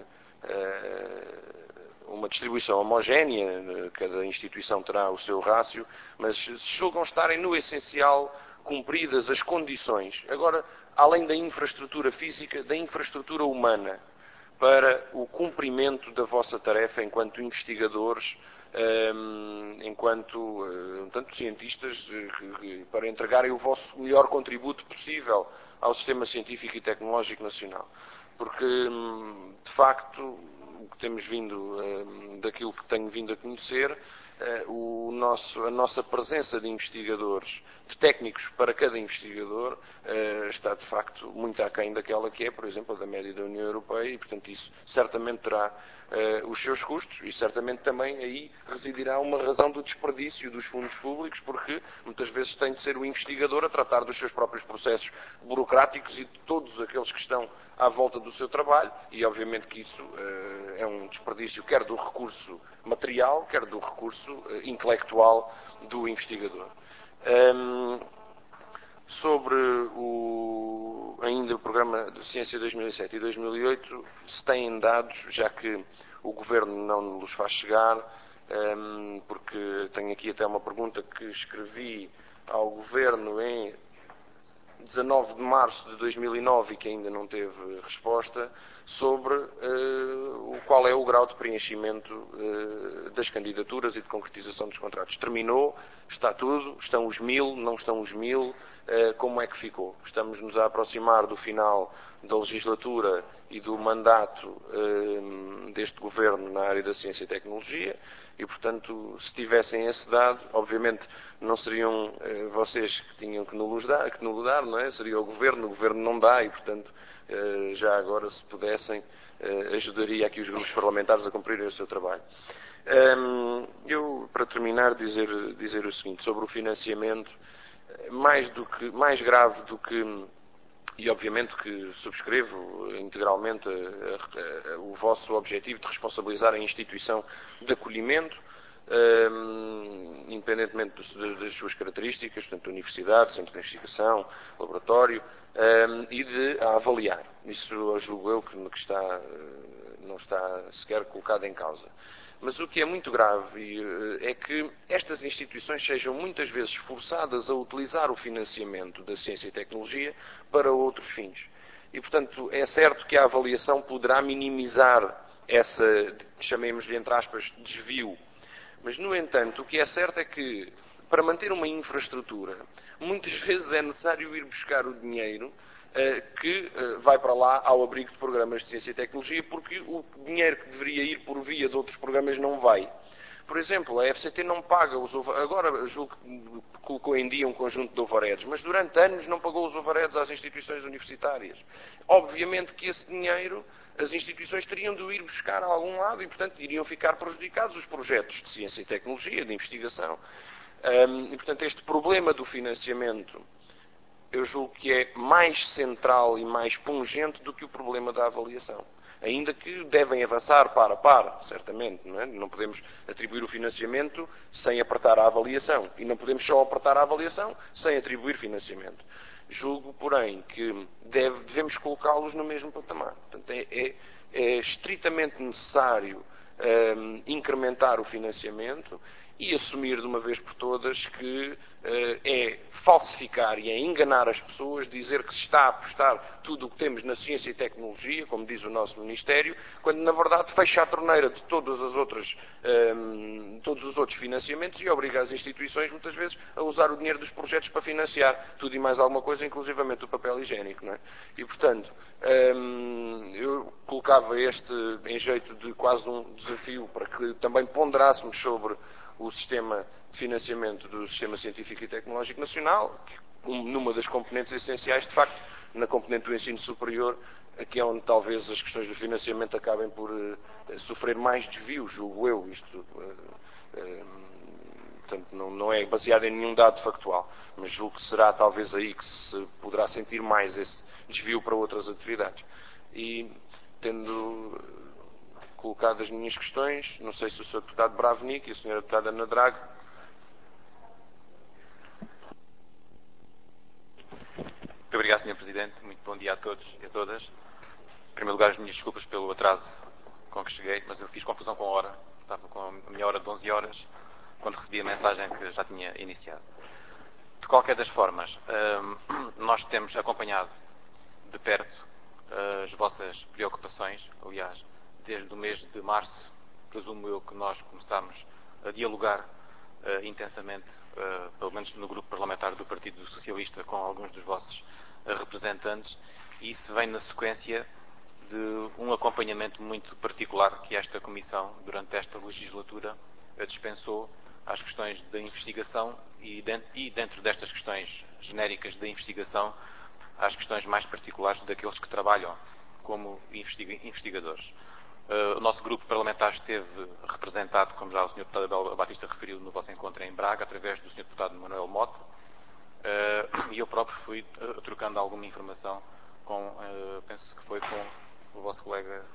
uh, uma distribuição homogénea, cada instituição terá o seu rácio, mas se julgam estarem no essencial cumpridas as condições, agora, além da infraestrutura física, da infraestrutura humana, para o cumprimento da vossa tarefa enquanto investigadores, Um, enquanto uh, tanto cientistas, uh, que, para entregarem o vosso melhor contributo possível ao sistema científico e tecnológico nacional. Porque, um, de facto, o que temos vindo, um, daquilo que tenho vindo a conhecer, uh, o nosso, a nossa presença de investigadores, de técnicos para cada investigador, uh, está de facto muito aquém daquela que é, por exemplo, da média da União Europeia e, portanto, isso certamente terá Uh, os seus custos e certamente também aí residirá uma razão do desperdício dos fundos públicos, porque muitas vezes tem de ser o investigador a tratar dos seus próprios processos burocráticos e de todos aqueles que estão à volta do seu trabalho e obviamente que isso uh, é um desperdício quer do recurso material, quer do recurso uh, intelectual do investigador. Um, sobre o, ainda o programa de Ciência dois mil e sete e dois mil e oito, se têm dados, já que o Governo não nos faz chegar, um, porque tenho aqui até uma pergunta que escrevi ao Governo em dezanove de março de dois mil e nove e que ainda não teve resposta, sobre uh, qual é o grau de preenchimento uh, das candidaturas e de concretização dos contratos. Terminou, está tudo, estão os mil, não estão os mil, uh, como é que ficou? Estamos-nos a aproximar do final da legislatura e do mandato uh, deste Governo na área da ciência e tecnologia e, portanto, se tivessem esse dado, obviamente não seriam uh, vocês que tinham que nos dar, que nos dar, não é? Seria o Governo, o Governo não dá e, portanto, uh, já agora, se pudessem, uh, ajudaria aqui os grupos parlamentares a cumprirem o seu trabalho. Um, eu, para terminar, dizer, dizer o seguinte, sobre o financiamento, mais, do que, mais grave do que, e obviamente que subscrevo integralmente a, a, a, o vosso objetivo de responsabilizar a instituição de acolhimento, um, independentemente dos, das suas características, portanto, universidade, centro de investigação, laboratório, um, e de a avaliar. Isso julgo eu que, que está, não está sequer colocado em causa. Mas o que é muito grave é que estas instituições sejam muitas vezes forçadas a utilizar o financiamento da ciência e tecnologia para outros fins. E, portanto, é certo que a avaliação poderá minimizar essa, chamemos-lhe entre aspas, desvio. Mas, no entanto, o que é certo é que, para manter uma infraestrutura, muitas vezes é necessário ir buscar o dinheiro que vai para lá ao abrigo de programas de ciência e tecnologia, porque o dinheiro que deveria ir por via de outros programas não vai. Por exemplo, a F C T não paga os overheads, agora julgo que colocou em dia um conjunto de overheads, mas durante anos não pagou os overheads às instituições universitárias. Obviamente que esse dinheiro as instituições teriam de o ir buscar a algum lado e, portanto, iriam ficar prejudicados os projetos de ciência e tecnologia, de investigação. E, portanto, este problema do financiamento eu julgo que é mais central e mais pungente do que o problema da avaliação. Ainda que devem avançar par a par, certamente. Não é? Não podemos atribuir o financiamento sem apertar a avaliação. E não podemos só apertar a avaliação sem atribuir financiamento. Julgo, porém, que deve, devemos colocá-los no mesmo patamar. Portanto, é, é, é estritamente necessário um, incrementar o financiamento e assumir de uma vez por todas que uh, é falsificar e é enganar as pessoas, dizer que se está a apostar tudo o que temos na ciência e tecnologia, como diz o nosso Ministério, quando na verdade fecha a torneira de todas as outras, um, todos os outros financiamentos e obriga as instituições muitas vezes a usar o dinheiro dos projetos para financiar tudo e mais alguma coisa, inclusivamente o papel higiênico. Não é? E portanto, um, eu colocava este em jeito de quase um desafio para que também ponderássemos sobre o sistema de financiamento do Sistema Científico e Tecnológico Nacional, que, um, numa das componentes essenciais, de facto, na componente do ensino superior, aqui é onde talvez as questões do financiamento acabem por uh, sofrer mais desvios, julgo eu. Isto, uh, uh, portanto, não, não é baseado em nenhum dado factual, mas julgo que será talvez aí que se poderá sentir mais esse desvio para outras atividades. E, tendo colocado as minhas questões, não sei se o senhor Deputado Bravnik e a senhora Deputada Ana Drago. Muito obrigado, senhor Presidente. Muito bom dia a todos e a todas. Em primeiro lugar, as minhas desculpas pelo atraso com que cheguei, mas eu fiz confusão com a hora. Estava com a minha hora de onze horas, quando recebi a mensagem que já tinha iniciado. De qualquer das formas, nós temos acompanhado de perto as vossas preocupações, aliás, desde o mês de março, presumo eu que nós começámos a dialogar uh, intensamente, uh, pelo menos no grupo parlamentar do Partido Socialista, com alguns dos vossos uh, representantes, e isso vem na sequência de um acompanhamento muito particular que esta Comissão, durante esta legislatura, uh, dispensou às questões da investigação e dentro, e dentro destas questões genéricas da investigação, às questões mais particulares daqueles que trabalham como investigadores. Uh, o nosso grupo parlamentar esteve representado, como já o senhor Deputado Abel Batista referiu, no vosso encontro em Braga, através do senhor Deputado Manuel Mota, uh, e eu próprio fui uh, trocando alguma informação com, uh, penso que foi com o vosso colega.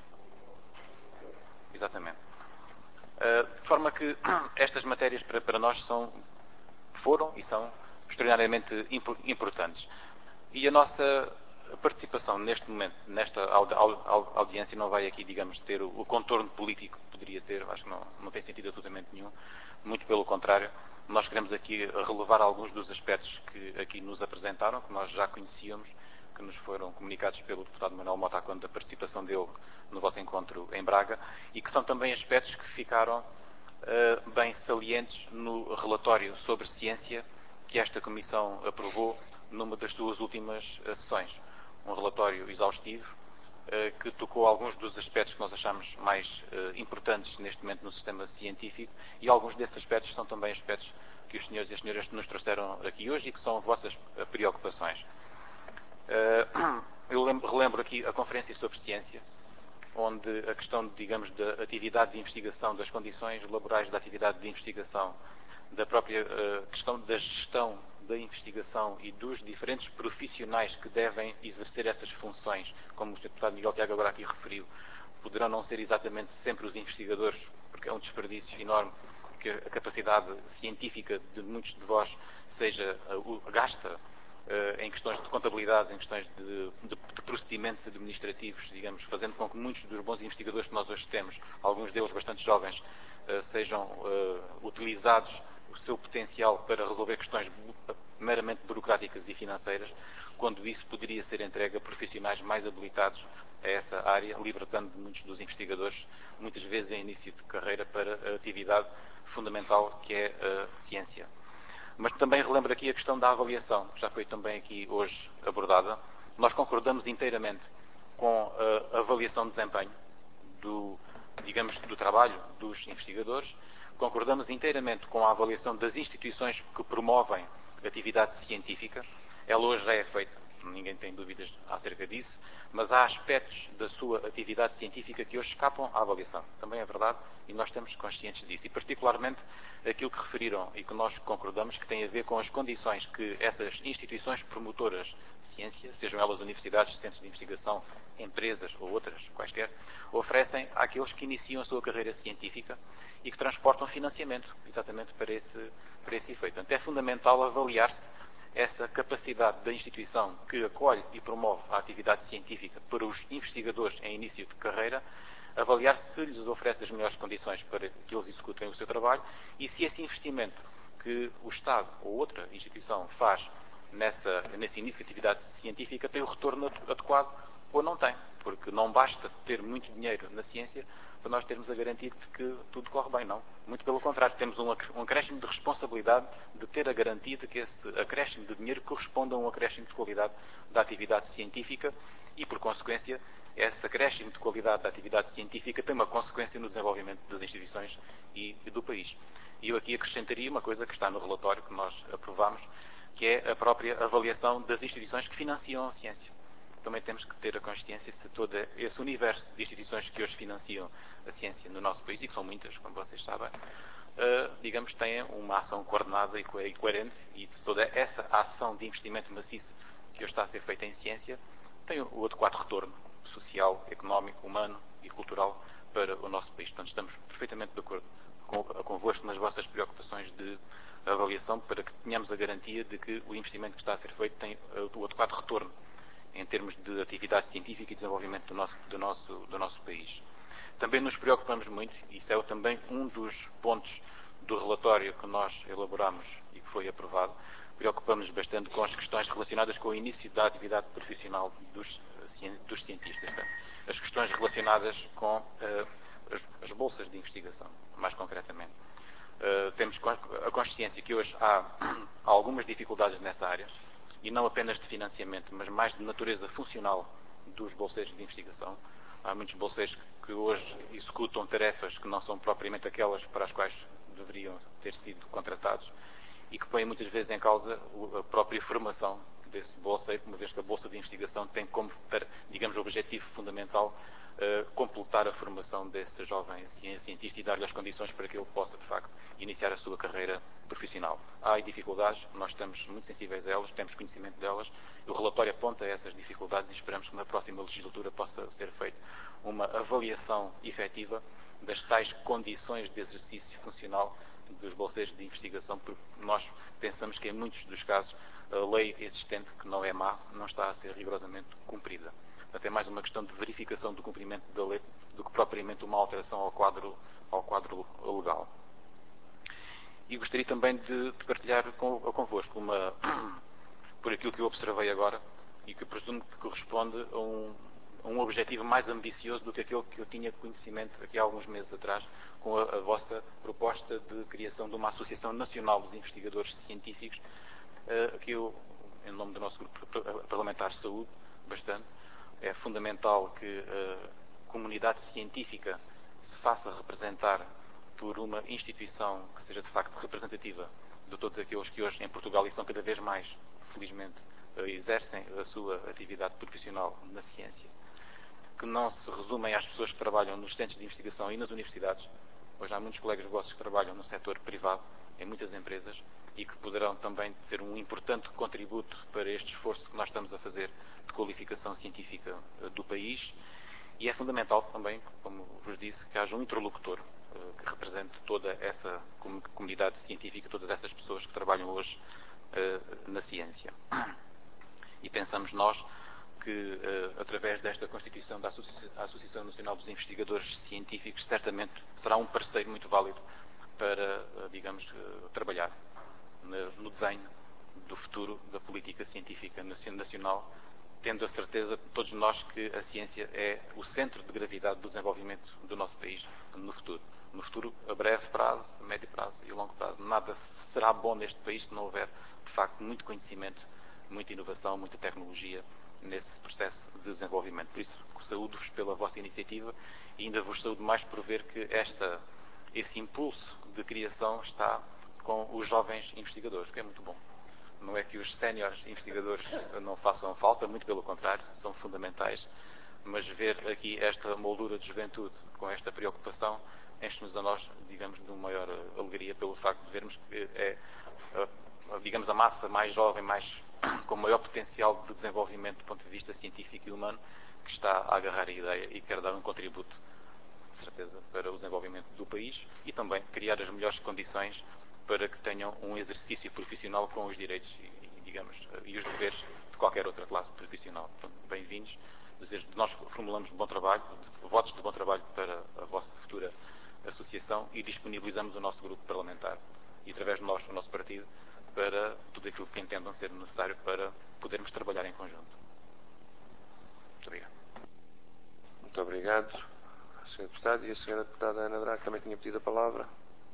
Exatamente. Uh, de forma que estas matérias para, para nós são, foram e são extraordinariamente impo importantes. E a nossa a participação neste momento, nesta audiência, não vai aqui, digamos, ter o contorno político que poderia ter, acho que não, não tem sentido absolutamente nenhum, muito pelo contrário. Nós queremos aqui relevar alguns dos aspectos que aqui nos apresentaram, que nós já conhecíamos, que nos foram comunicados pelo deputado Manuel Mota quando da participação dele no vosso encontro em Braga, e que são também aspectos que ficaram uh, bem salientes no relatório sobre ciência que esta Comissão aprovou numa das suas últimas uh, sessões. Um relatório exaustivo uh, que tocou alguns dos aspectos que nós achamos mais uh, importantes neste momento no sistema científico, e alguns desses aspectos são também aspectos que os senhores e as senhoras nos trouxeram aqui hoje e que são vossas uh, preocupações. Uh, eu lembro, relembro aqui a conferência sobre ciência, onde a questão, digamos, da atividade de investigação, das condições laborais da atividade de investigação, da própria uh, questão da gestão da investigação e dos diferentes profissionais que devem exercer essas funções, como o senhor Deputado Miguel Tiago agora aqui referiu, poderão não ser exatamente sempre os investigadores, porque é um desperdício enorme que a capacidade científica de muitos de vós seja uh, gasta uh, em questões de contabilidade, em questões de, de, de procedimentos administrativos, digamos, fazendo com que muitos dos bons investigadores que nós hoje temos, alguns deles bastante jovens, uh, sejam uh, utilizados o seu potencial para resolver questões meramente burocráticas e financeiras, quando isso poderia ser entregue a profissionais mais habilitados a essa área, libertando muitos dos investigadores, muitas vezes em início de carreira, para a atividade fundamental que é a ciência. Mas também relembro aqui a questão da avaliação, que já foi também aqui hoje abordada. Nós concordamos inteiramente com a avaliação de desempenho do, digamos, do trabalho dos investigadores, concordamos inteiramente com a avaliação das instituições que promovem a atividade científica. Ela hoje já é feita, ninguém tem dúvidas acerca disso, mas há aspectos da sua atividade científica que hoje escapam à avaliação. Também é verdade e nós estamos conscientes disso. E particularmente aquilo que referiram e que nós concordamos que tem a ver com as condições que essas instituições promotoras de ciência, sejam elas universidades, centros de investigação, empresas ou outras quaisquer, oferecem àqueles que iniciam a sua carreira científica e que transportam financiamento exatamente para esse, para esse efeito. Portanto, é fundamental avaliar-se essa capacidade da instituição que acolhe e promove a atividade científica para os investigadores em início de carreira, avaliar se lhes oferece as melhores condições para que eles executem o seu trabalho e se esse investimento que o Estado ou outra instituição faz nessa, nesse início de atividade científica tem o retorno adequado ou não tem, porque não basta ter muito dinheiro na ciência para nós termos a garantia de que tudo corre bem, não. Muito pelo contrário, temos um acréscimo de responsabilidade de ter a garantia de que esse acréscimo de dinheiro corresponda a um acréscimo de qualidade da atividade científica e, por consequência, esse acréscimo de qualidade da atividade científica tem uma consequência no desenvolvimento das instituições e do país. E eu aqui acrescentaria uma coisa que está no relatório que nós aprovamos, que é a própria avaliação das instituições que financiam a ciência. Também temos que ter a consciência se todo esse universo de instituições que hoje financiam a ciência no nosso país, e que são muitas, como vocês sabem, uh, digamos, têm uma ação coordenada e coerente, e se toda essa ação de investimento maciço que hoje está a ser feita em ciência tem o adequado retorno social, económico, humano e cultural para o nosso país. Portanto, estamos perfeitamente de acordo com, convosco nas vossas preocupações de avaliação para que tenhamos a garantia de que o investimento que está a ser feito tem o adequado retorno em termos de atividade científica e desenvolvimento do nosso, do nosso, do nosso país. Também nos preocupamos muito, e isso é também um dos pontos do relatório que nós elaboramos e que foi aprovado, preocupamos-nos bastante com as questões relacionadas com o início da atividade profissional dos, dos cientistas. As questões relacionadas com uh, as, as bolsas de investigação, mais concretamente. Uh, temos a consciência que hoje há, há algumas dificuldades nessa área, e não apenas de financiamento, mas mais de natureza funcional dos bolseiros de investigação. Há muitos bolseiros que hoje executam tarefas que não são propriamente aquelas para as quais deveriam ter sido contratados e que põem muitas vezes em causa a própria formação desse bolseiro, uma vez que a bolsa de investigação tem como, digamos, objetivo fundamental uh, completar a formação desse jovem cientista e dar-lhe as condições para que ele possa, de facto, iniciar a sua carreira profissional. Há dificuldades, nós estamos muito sensíveis a elas, temos conhecimento delas, o relatório aponta a essas dificuldades e esperamos que na próxima legislatura possa ser feita uma avaliação efetiva das tais condições de exercício funcional dos bolseiros de investigação, porque nós pensamos que em muitos dos casos a lei existente, que não é má, não está a ser rigorosamente cumprida. Portanto, é mais uma questão de verificação do cumprimento da lei do que propriamente uma alteração ao quadro, ao quadro legal. E gostaria também de, de partilhar com, convosco uma, por aquilo que eu observei agora e que presumo que corresponde a um, a um objetivo mais ambicioso do que aquele que eu tinha conhecimento aqui há alguns meses atrás, com a, a vossa proposta de criação de uma Associação Nacional dos Investigadores Científicos, uh, que eu, em nome do nosso grupo parlamentar, saúde bastante. É fundamental que a comunidade científica se faça representar por uma instituição que seja de facto representativa de todos aqueles que hoje em Portugal e são cada vez mais, felizmente, exercem a sua atividade profissional na ciência, que não se resumem às pessoas que trabalham nos centros de investigação e nas universidades. Hoje há muitos colegas vossos que trabalham no setor privado, em muitas empresas, e que poderão também ser um importante contributo para este esforço que nós estamos a fazer de qualificação científica do país. E é fundamental também, como vos disse, que haja um interlocutor uh, que represente toda essa comunidade científica, todas essas pessoas que trabalham hoje uh, na ciência. E pensamos nós que, uh, através desta Constituição da Associação Nacional dos Investigadores Científicos, certamente será um parceiro muito válido para, uh, digamos, uh, trabalhar no, no desenho do futuro da política científica nacional, tendo a certeza, todos nós, que a ciência é o centro de gravidade do desenvolvimento do nosso país no futuro. No futuro, a breve prazo, a médio prazo e a longo prazo. Nada será bom neste país se não houver, de facto, muito conhecimento, muita inovação, muita tecnologia nesse processo de desenvolvimento. Por isso, saúdo-vos pela vossa iniciativa e ainda vos saúdo mais por ver que esta, esse impulso de criação está com os jovens investigadores, que é muito bom. Não é que os séniores investigadores não façam falta, muito pelo contrário, são fundamentais, mas ver aqui esta moldura de juventude com esta preocupação enche-nos a nós, digamos, de uma maior alegria pelo facto de vermos que é, digamos, a massa mais jovem, mais, com maior potencial de desenvolvimento do ponto de vista científico e humano, que está a agarrar a ideia e quer dar um contributo, de certeza, para o desenvolvimento do país e também criar as melhores condições para que tenham um exercício profissional com os direitos e, digamos, e os deveres de qualquer outra classe profissional. Bem-vindos. Nós formulamos um bom trabalho, votos de bom trabalho para a vossa futura associação e disponibilizamos o nosso grupo parlamentar e, através de nós, o nosso partido, para tudo aquilo que entendam ser necessário para podermos trabalhar em conjunto. Muito obrigado. Muito obrigado, senhor Deputado. E a senhora Deputada Ana Draga também tinha pedido a palavra.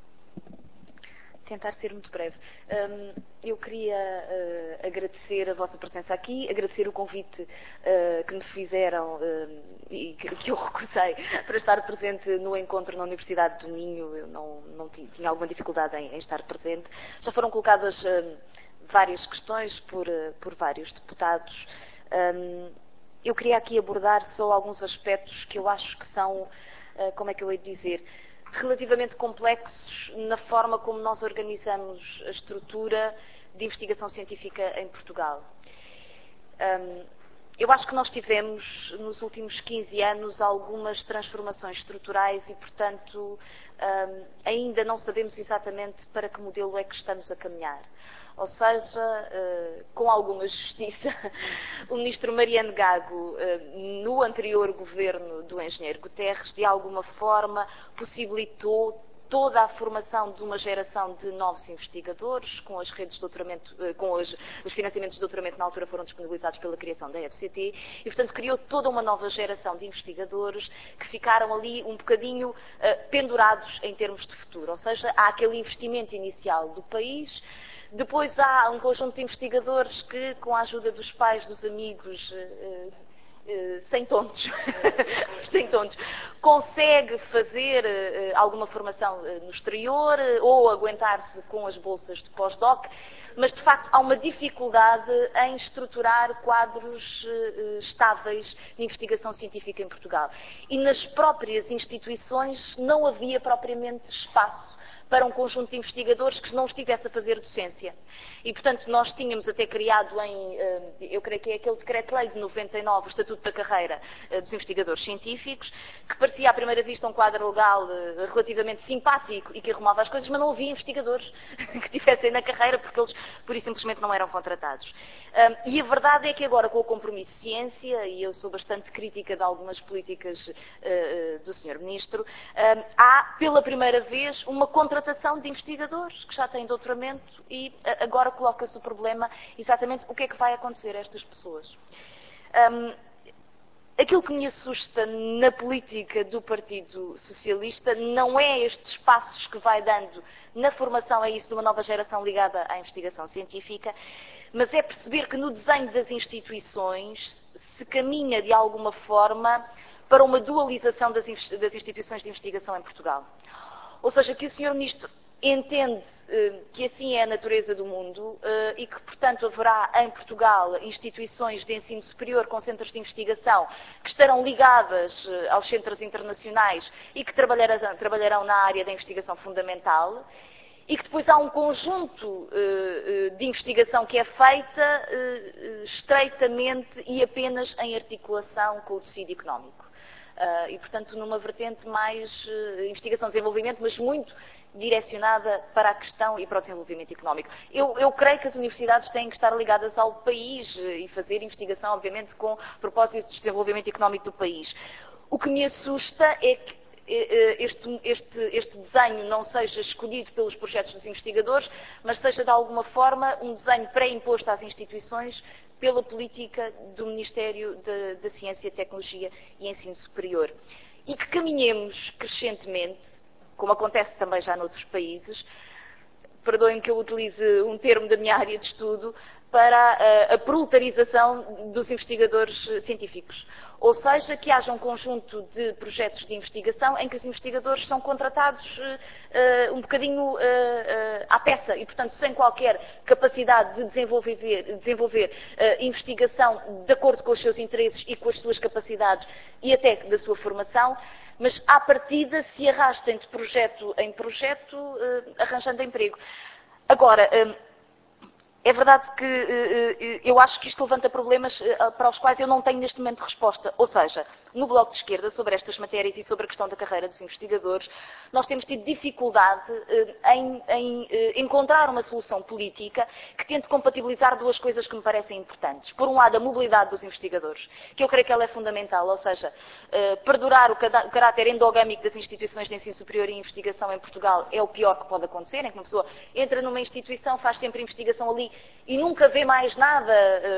Tentar ser muito breve. Um, eu queria uh, agradecer a vossa presença aqui, agradecer o convite uh, que me fizeram uh, e que, que eu recusei para estar presente no encontro na Universidade do Minho. Eu não, não tinha, tinha alguma dificuldade em, em estar presente. Já foram colocadas uh, várias questões por, uh, por vários deputados. Um, eu queria aqui abordar só alguns aspectos que eu acho que são, uh, como é que eu hei de dizer, relativamente complexos na forma como nós organizamos a estrutura de investigação científica em Portugal. Um, eu acho que nós tivemos, nos últimos quinze anos, algumas transformações estruturais e, portanto, um, ainda não sabemos exatamente para que modelo é que estamos a caminhar. Ou seja, uh, com alguma justiça, o ministro Mariano Gago, uh, no anterior governo do engenheiro Guterres, de alguma forma possibilitou toda a formação de uma geração de novos investigadores, com as redes de doutoramento, uh, com os, os financiamentos de doutoramento na altura foram disponibilizados pela criação da F C T, e portanto criou toda uma nova geração de investigadores que ficaram ali um bocadinho uh, pendurados em termos de futuro. Ou seja, há aquele investimento inicial do país. Depois há um conjunto de investigadores que, com a ajuda dos pais, dos amigos, uh, uh, sem tontos, sem tontos, consegue fazer uh, alguma formação uh, no exterior uh, ou aguentar-se com as bolsas de pós-doc, mas de facto há uma dificuldade em estruturar quadros uh, estáveis de investigação científica em Portugal. E nas próprias instituições não havia propriamente espaço para um conjunto de investigadores que não estivesse a fazer docência. E, portanto, nós tínhamos até criado em, eu creio que é aquele decreto-lei de noventa e nove, o Estatuto da Carreira dos Investigadores Científicos, que parecia à primeira vista um quadro legal relativamente simpático e que arrumava as coisas, mas não havia investigadores que tivessem na carreira porque eles, por isso, simplesmente não eram contratados. E a verdade é que agora, com o compromisso de ciência, e eu sou bastante crítica de algumas políticas do senhor Ministro, há, pela primeira vez, uma contratação de investigadores que já têm doutoramento e agora coloca-se o problema exatamente o que é que vai acontecer a estas pessoas. Um, aquilo que me assusta na política do Partido Socialista não é estes passos que vai dando na formação a isso de uma nova geração ligada à investigação científica, mas é perceber que no desenho das instituições se caminha de alguma forma para uma dualização das instituições de investigação em Portugal. Ou seja, que o senhor Ministro entende eh, que assim é a natureza do mundo eh, e que, portanto, haverá em Portugal instituições de ensino superior com centros de investigação que estarão ligadas eh, aos centros internacionais e que trabalharão, trabalharão na área da investigação fundamental e que depois há um conjunto eh, de investigação que é feita eh, estreitamente e apenas em articulação com o tecido económico. Uh, e, portanto, numa vertente mais uh, investigação e desenvolvimento, mas muito direcionada para a questão e para o desenvolvimento económico. Eu, eu creio que as universidades têm que estar ligadas ao país e fazer investigação, obviamente, com propósitos de desenvolvimento económico do país. O que me assusta é que Este, este, este desenho não seja escolhido pelos projetos dos investigadores, mas seja de alguma forma um desenho pré-imposto às instituições pela política do Ministério da, da Ciência, Tecnologia e Ensino Superior. E que caminhemos crescentemente, como acontece também já noutros países, perdoem-me que eu utilize um termo da minha área de estudo, para a, a proletarização dos investigadores científicos. Ou seja, que haja um conjunto de projetos de investigação em que os investigadores são contratados uh, um bocadinho uh, uh, à peça e, portanto, sem qualquer capacidade de desenvolver, desenvolver uh, investigação de acordo com os seus interesses e com as suas capacidades e até da sua formação, mas à partida se arrastem de projeto em projeto, uh, arranjando emprego. Agora, uh, é verdade que uh, eu acho que isto levanta problemas uh, para os quais eu não tenho neste momento resposta. Ou seja, no Bloco de Esquerda, sobre estas matérias e sobre a questão da carreira dos investigadores, nós temos tido dificuldade uh, em, em uh, encontrar uma solução política que tente compatibilizar duas coisas que me parecem importantes. Por um lado, a mobilidade dos investigadores, que eu creio que ela é fundamental, ou seja, uh, perdurar o, o caráter endogâmico das instituições de ensino superior e investigação em Portugal é o pior que pode acontecer, em que uma pessoa entra numa instituição, faz sempre investigação ali e nunca vê mais nada,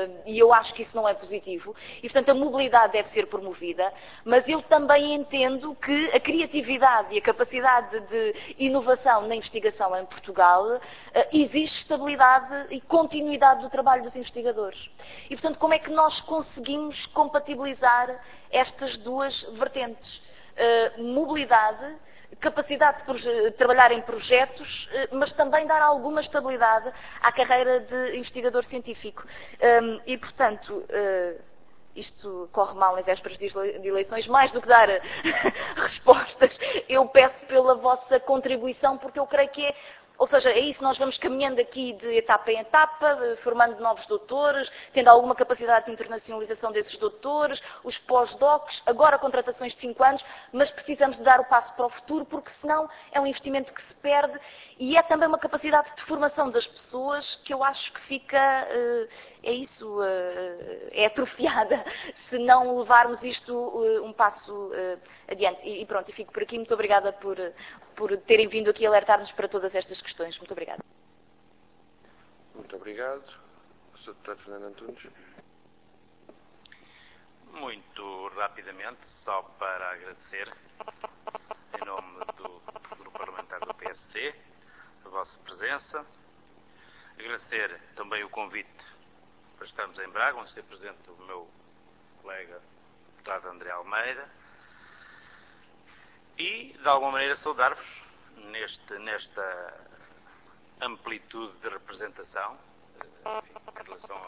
e eu acho que isso não é positivo, e portanto a mobilidade deve ser promovida, mas eu também entendo que a criatividade e a capacidade de inovação na investigação em Portugal exige estabilidade e continuidade do trabalho dos investigadores. E portanto, como é que nós conseguimos compatibilizar estas duas vertentes? Uh, mobilidade, capacidade de trabalhar em projetos, mas também dar alguma estabilidade à carreira de investigador científico. Um, e, portanto, uh, isto corre mal em vésperas de eleições, mais do que dar respostas, eu peço pela vossa contribuição, porque eu creio que é. Ou seja, é isso, nós vamos caminhando aqui de etapa em etapa, formando novos doutores, tendo alguma capacidade de internacionalização desses doutores, os pós-docs, agora contratações de cinco anos, mas precisamos de dar o passo para o futuro, porque senão é um investimento que se perde e é também uma capacidade de formação das pessoas que eu acho que fica, é isso, é atrofiada, se não levarmos isto um passo adiante. E pronto, e fico por aqui. Muito obrigada por, por terem vindo aqui alertar-nos para todas estas questões. Muito obrigada. Muito obrigado. O senhor Deputado Fernando Antunes. Muito rapidamente, só para agradecer, em nome do Grupo Parlamentar do P S D, a vossa presença. Agradecer também o convite para estarmos em Braga, onde esteve presente o meu colega, o deputado André Almeida. E, de alguma maneira, saudar-vos neste, nesta amplitude de representação, enfim, em relação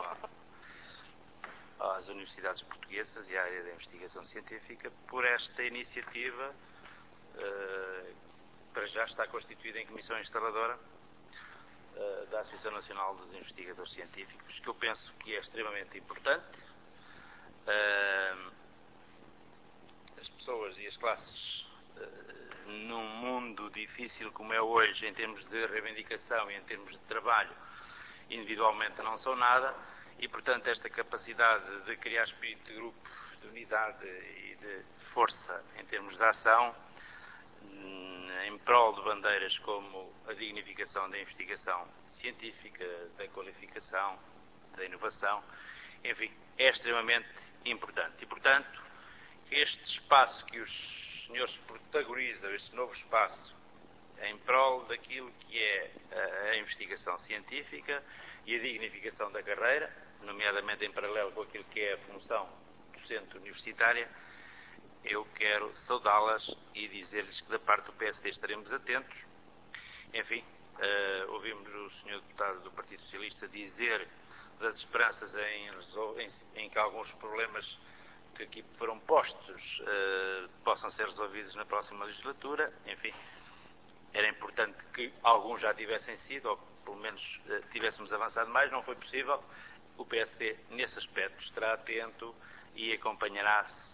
a, às universidades portuguesas e à área da investigação científica, por esta iniciativa, uh, para já está constituída em comissão instaladora uh, da Associação Nacional dos Investigadores Científicos, que eu penso que é extremamente importante. Uh, as pessoas e as classes num mundo difícil como é hoje, em termos de reivindicação e em termos de trabalho, individualmente não são nada, e portanto esta capacidade de criar espírito de grupo, de unidade e de força em termos de ação, em prol de bandeiras como a dignificação da investigação científica, da qualificação, da inovação, enfim, é extremamente importante. E portanto, este espaço que os senhores protagonizam, este novo espaço em prol daquilo que é a, a investigação científica e a dignificação da carreira, nomeadamente em paralelo com aquilo que é a função docente universitária, eu quero saudá-las e dizer-lhes que da parte do P S D estaremos atentos. Enfim, uh, ouvimos o senhor deputado do Partido Socialista dizer das esperanças em, em, em que alguns problemas que aqui foram postos uh, possam ser resolvidos na próxima legislatura. Enfim, era importante que alguns já tivessem sido, ou pelo menos uh, tivéssemos avançado mais. Não foi possível. O P S D, nesse aspecto, estará atento e acompanhará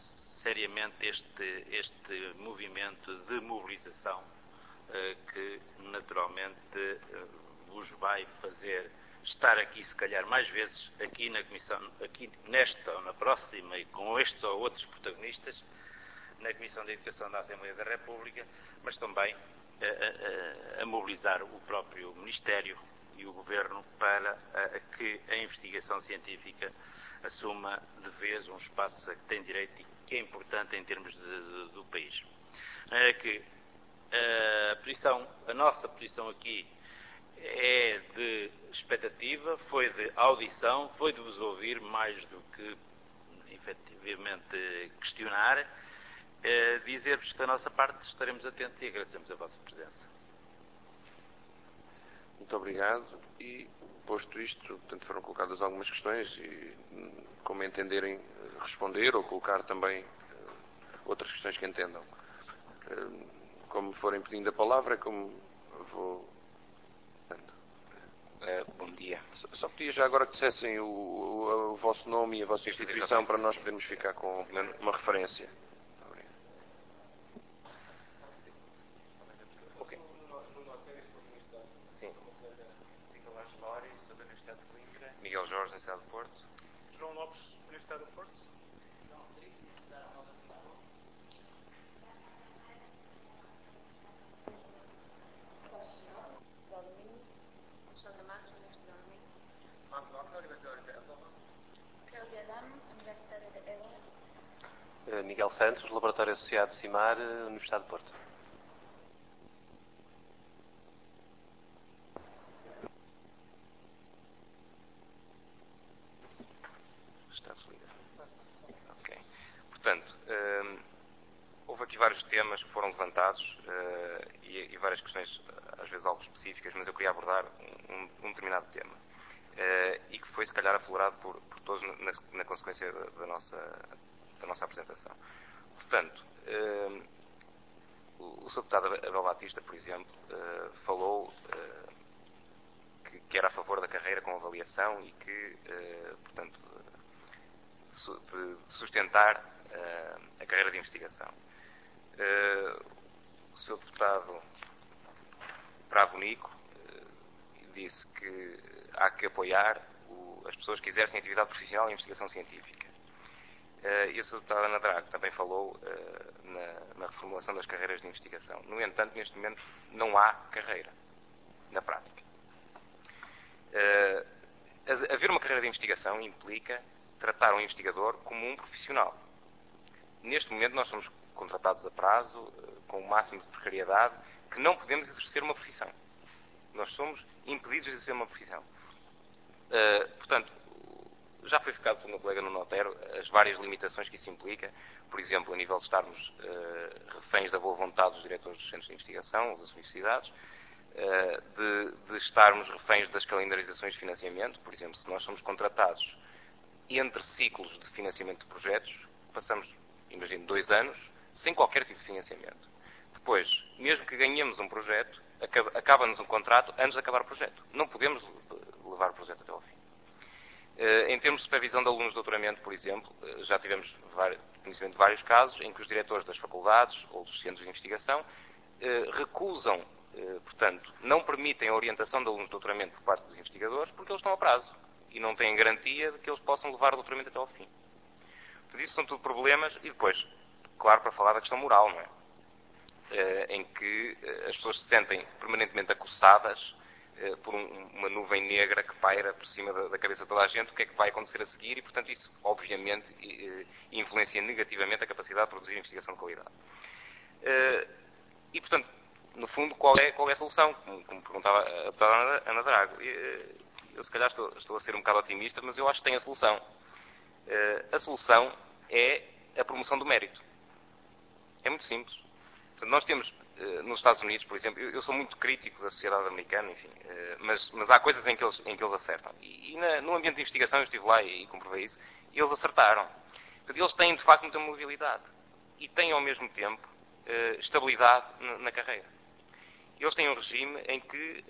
seriamente este, este movimento de mobilização que naturalmente vos vai fazer estar aqui, se calhar mais vezes, aqui na Comissão, aqui nesta ou na próxima, e com estes ou outros protagonistas, na Comissão de Educação da Assembleia da República, mas também a, a, a mobilizar o próprio Ministério e o Governo para a, que a investigação científica assuma de vez um espaço a que tem direito e que é importante em termos de, de, do país. É que a posição, a nossa posição aqui é de expectativa, foi de audição, foi de vos ouvir mais do que efetivamente questionar. É, dizer-vos que da nossa parte estaremos atentos e agradecemos a vossa presença. Muito obrigado. E, posto isto, portanto, foram colocadas algumas questões e, como entenderem, responder ou colocar também uh, outras questões que entendam. Uh, como forem pedindo a palavra, como vou... Uh, bom dia. Só, só pedia já agora que dissessem o, o, o vosso nome e a vossa instituição para nós podermos ficar com uma, uma referência. Miguel Jorge, Universidade do Porto. João Lopes, Universidade do Porto. João Rodrigues, Universidade Nova de Lisboa. Alexandra Marques, Universidade do Minho. Marcos Lopes, Universidade de Évora. Cláudia Adamo, Universidade de Évora. Uh, Miguel Santos, Laboratório Associado CIMAR, Universidade do Porto. Portanto, uh, houve aqui vários temas que foram levantados uh, e, e várias questões, às vezes algo específicas, mas eu queria abordar um, um determinado tema uh, e que foi, se calhar, aflorado por, por todos na, na consequência da, da, nossa, da nossa apresentação. Portanto, uh, o, o senhor deputado Abel Batista, por exemplo, uh, falou uh, que, que era a favor da carreira com avaliação e que, uh, portanto, de, de sustentar Uh, a carreira de investigação. Uh, o senhor deputado Bravo Nico uh, disse que há que apoiar o, as pessoas que exercem atividade profissional em investigação científica. Uh, e o senhor deputado Ana Drago também falou uh, na, na reformulação das carreiras de investigação. No entanto, neste momento não há carreira na prática. Uh, haver uma carreira de investigação implica tratar um investigador como um profissional. Neste momento nós somos contratados a prazo, com o máximo de precariedade, que não podemos exercer uma profissão. Nós somos impedidos de exercer uma profissão. Uh, portanto, já foi ficado pelo meu colega no Notero as várias limitações que isso implica, por exemplo, a nível de estarmos uh, reféns da boa vontade dos diretores dos centros de investigação, ou das universidades, uh, de, de estarmos reféns das calendarizações de financiamento, por exemplo, se nós somos contratados entre ciclos de financiamento de projetos, passamos, imagino, dois anos, sem qualquer tipo de financiamento. Depois, mesmo que ganhemos um projeto, acaba-nos um contrato antes de acabar o projeto. Não podemos levar o projeto até ao fim. Em termos de supervisão de alunos de doutoramento, por exemplo, já tivemos conhecimento de vários casos em que os diretores das faculdades ou dos centros de investigação recusam, portanto, não permitem a orientação de alunos de doutoramento por parte dos investigadores porque eles estão a prazo e não têm garantia de que eles possam levar o doutoramento até ao fim. Portanto, isso são tudo problemas. E depois, claro, para falar da questão moral, não é? Uh, em que uh, as pessoas se sentem permanentemente acossadas uh, por um, uma nuvem negra que paira por cima da, da cabeça de toda a gente, o que é que vai acontecer a seguir, e, portanto, isso, obviamente, uh, influencia negativamente a capacidade de produzir investigação de qualidade. Uh, e, portanto, no fundo, qual é, qual é a solução? Como, como perguntava a deputada Ana Drago. Uh, eu, se calhar, estou, estou a ser um bocado otimista, mas eu acho que tem a solução. Uh, a solução é a promoção do mérito. É muito simples. Portanto, nós temos, uh, nos Estados Unidos, por exemplo, eu, eu sou muito crítico da sociedade americana, enfim, uh, mas, mas há coisas em que eles, em que eles acertam. E, e na, no ambiente de investigação, eu estive lá e, e comprovei isso, e eles acertaram. Portanto, eles têm, de facto, muita mobilidade. E têm, ao mesmo tempo, uh, estabilidade na, na carreira. Eles têm um regime em que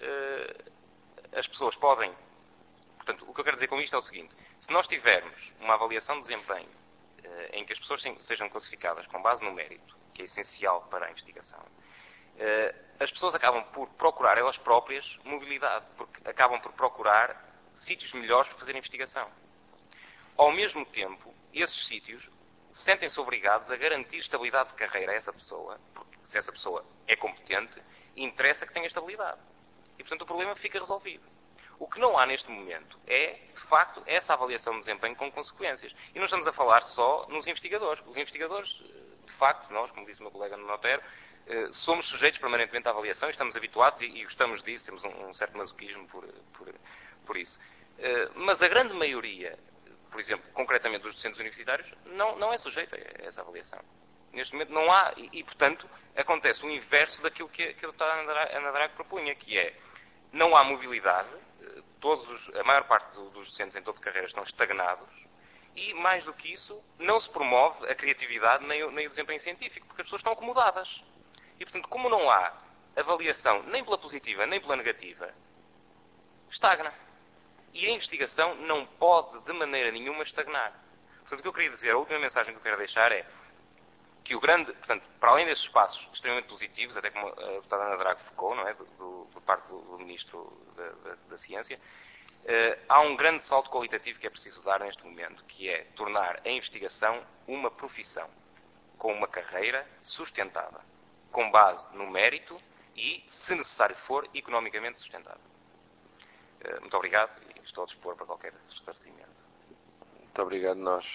uh, as pessoas podem... Portanto, o que eu quero dizer com isto é o seguinte: se nós tivermos uma avaliação de desempenho em que as pessoas sejam classificadas com base no mérito, que é essencial para a investigação, as pessoas acabam por procurar elas próprias mobilidade, porque acabam por procurar sítios melhores para fazer investigação. Ao mesmo tempo, esses sítios sentem-se obrigados a garantir estabilidade de carreira a essa pessoa, porque se essa pessoa é competente, interessa que tenha estabilidade. E, portanto, o problema fica resolvido. O que não há neste momento é, de facto, essa avaliação de desempenho com consequências. E não estamos a falar só nos investigadores. Os investigadores, de facto, nós, como disse o meu colega no Notero, somos sujeitos permanentemente à avaliação, estamos habituados e, e gostamos disso, temos um, um certo masoquismo por, por, por isso. Mas a grande maioria, por exemplo, concretamente dos docentes universitários, não, não é sujeita a essa avaliação. Neste momento não há, e, e portanto, acontece o inverso daquilo que, que a doutora Ana Drago propunha, que é, não há mobilidade, todos os, a maior parte do, dos docentes em topo de carreira estão estagnados, e, mais do que isso, não se promove a criatividade nem o, nem o desempenho científico, porque as pessoas estão acomodadas. E, portanto, como não há avaliação nem pela positiva nem pela negativa, estagna. E a investigação não pode, de maneira nenhuma, estagnar. Portanto, o que eu queria dizer, a última mensagem que eu quero deixar é que o grande, portanto, para além desses passos extremamente positivos, até como a deputada Ana Drago focou, não é, do, do, do parte do, do Ministro da, da, da Ciência, eh, há um grande salto qualitativo que é preciso dar neste momento, que é tornar a investigação uma profissão, com uma carreira sustentada, com base no mérito e, se necessário for, economicamente sustentável. Eh, muito obrigado e estou a dispor para qualquer esclarecimento. Muito obrigado, nós.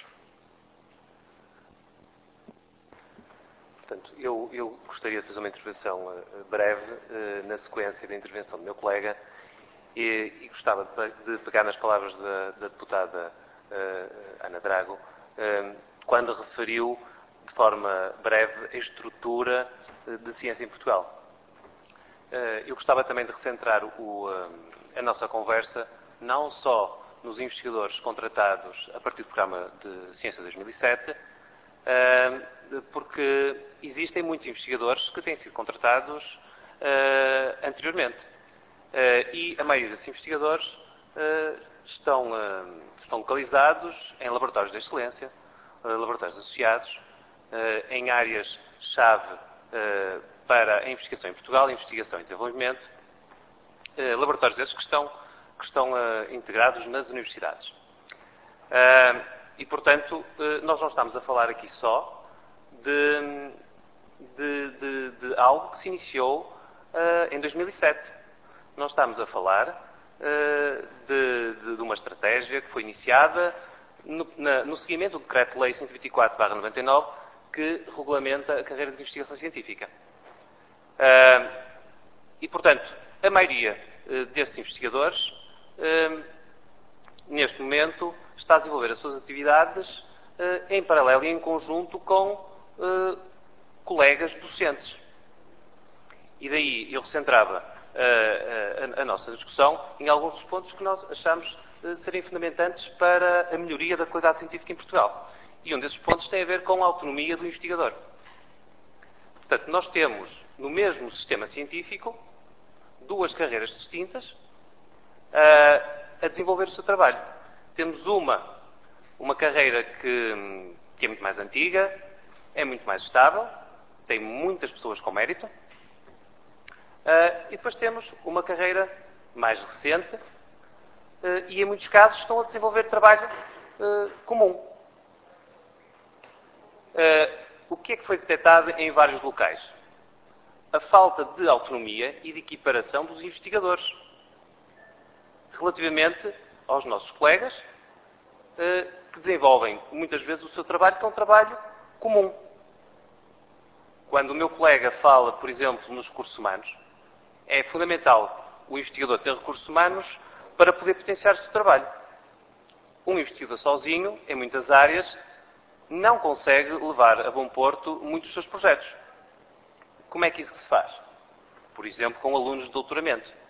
Portanto, eu, eu gostaria de fazer uma intervenção uh, breve uh, na sequência da intervenção do meu colega e, e gostava de, de pegar nas palavras da, da deputada uh, Ana Drago uh, quando referiu de forma breve a estrutura uh, de ciência em Portugal. Uh, eu gostava também de recentrar o, uh, a nossa conversa não só nos investigadores contratados a partir do programa de Ciência dois mil e sete, Uh, porque existem muitos investigadores que têm sido contratados uh, anteriormente. Uh, e a maioria desses investigadores uh, estão, uh, estão localizados em laboratórios de excelência, uh, laboratórios associados, uh, em áreas-chave uh, para a investigação em Portugal, investigação e desenvolvimento, uh, laboratórios esses que estão, que estão uh, integrados nas universidades. Uh, E, portanto, nós não estamos a falar aqui só de, de, de, de algo que se iniciou uh, em dois mil e sete. Nós estamos a falar uh, de, de, de uma estratégia que foi iniciada no, na, no seguimento do Decreto-Lei cento e vinte e quatro barra noventa e nove, que regulamenta a carreira de investigação científica. Uh, e, portanto, a maioria uh, destes investigadores, uh, neste momento, está a desenvolver as suas atividades uh, em paralelo e em conjunto com uh, colegas docentes. E daí eu recentrava uh, a, a nossa discussão em alguns dos pontos que nós achamos uh, serem fundamentantes para a melhoria da qualidade científica em Portugal. E um desses pontos tem a ver com a autonomia do investigador. Portanto, nós temos no mesmo sistema científico duas carreiras distintas uh, a desenvolver o seu trabalho. Temos uma, uma carreira que, que é muito mais antiga, é muito mais estável, tem muitas pessoas com mérito, uh, e depois temos uma carreira mais recente uh, e, em muitos casos, estão a desenvolver trabalho uh, comum. Uh, o que é que foi detectado em vários locais? A falta de autonomia e de equiparação dos investigadores relativamente aos nossos colegas uh, que desenvolvem muitas vezes o seu trabalho, que é um trabalho comum. Quando o meu colega fala, por exemplo, nos recursos humanos, é fundamental o investigador ter recursos humanos para poder potenciar o seu trabalho. Um investigador sozinho, em muitas áreas, não consegue levar a bom porto muitos dos seus projetos. Como é que isso se faz? Por exemplo, com alunos de doutoramento.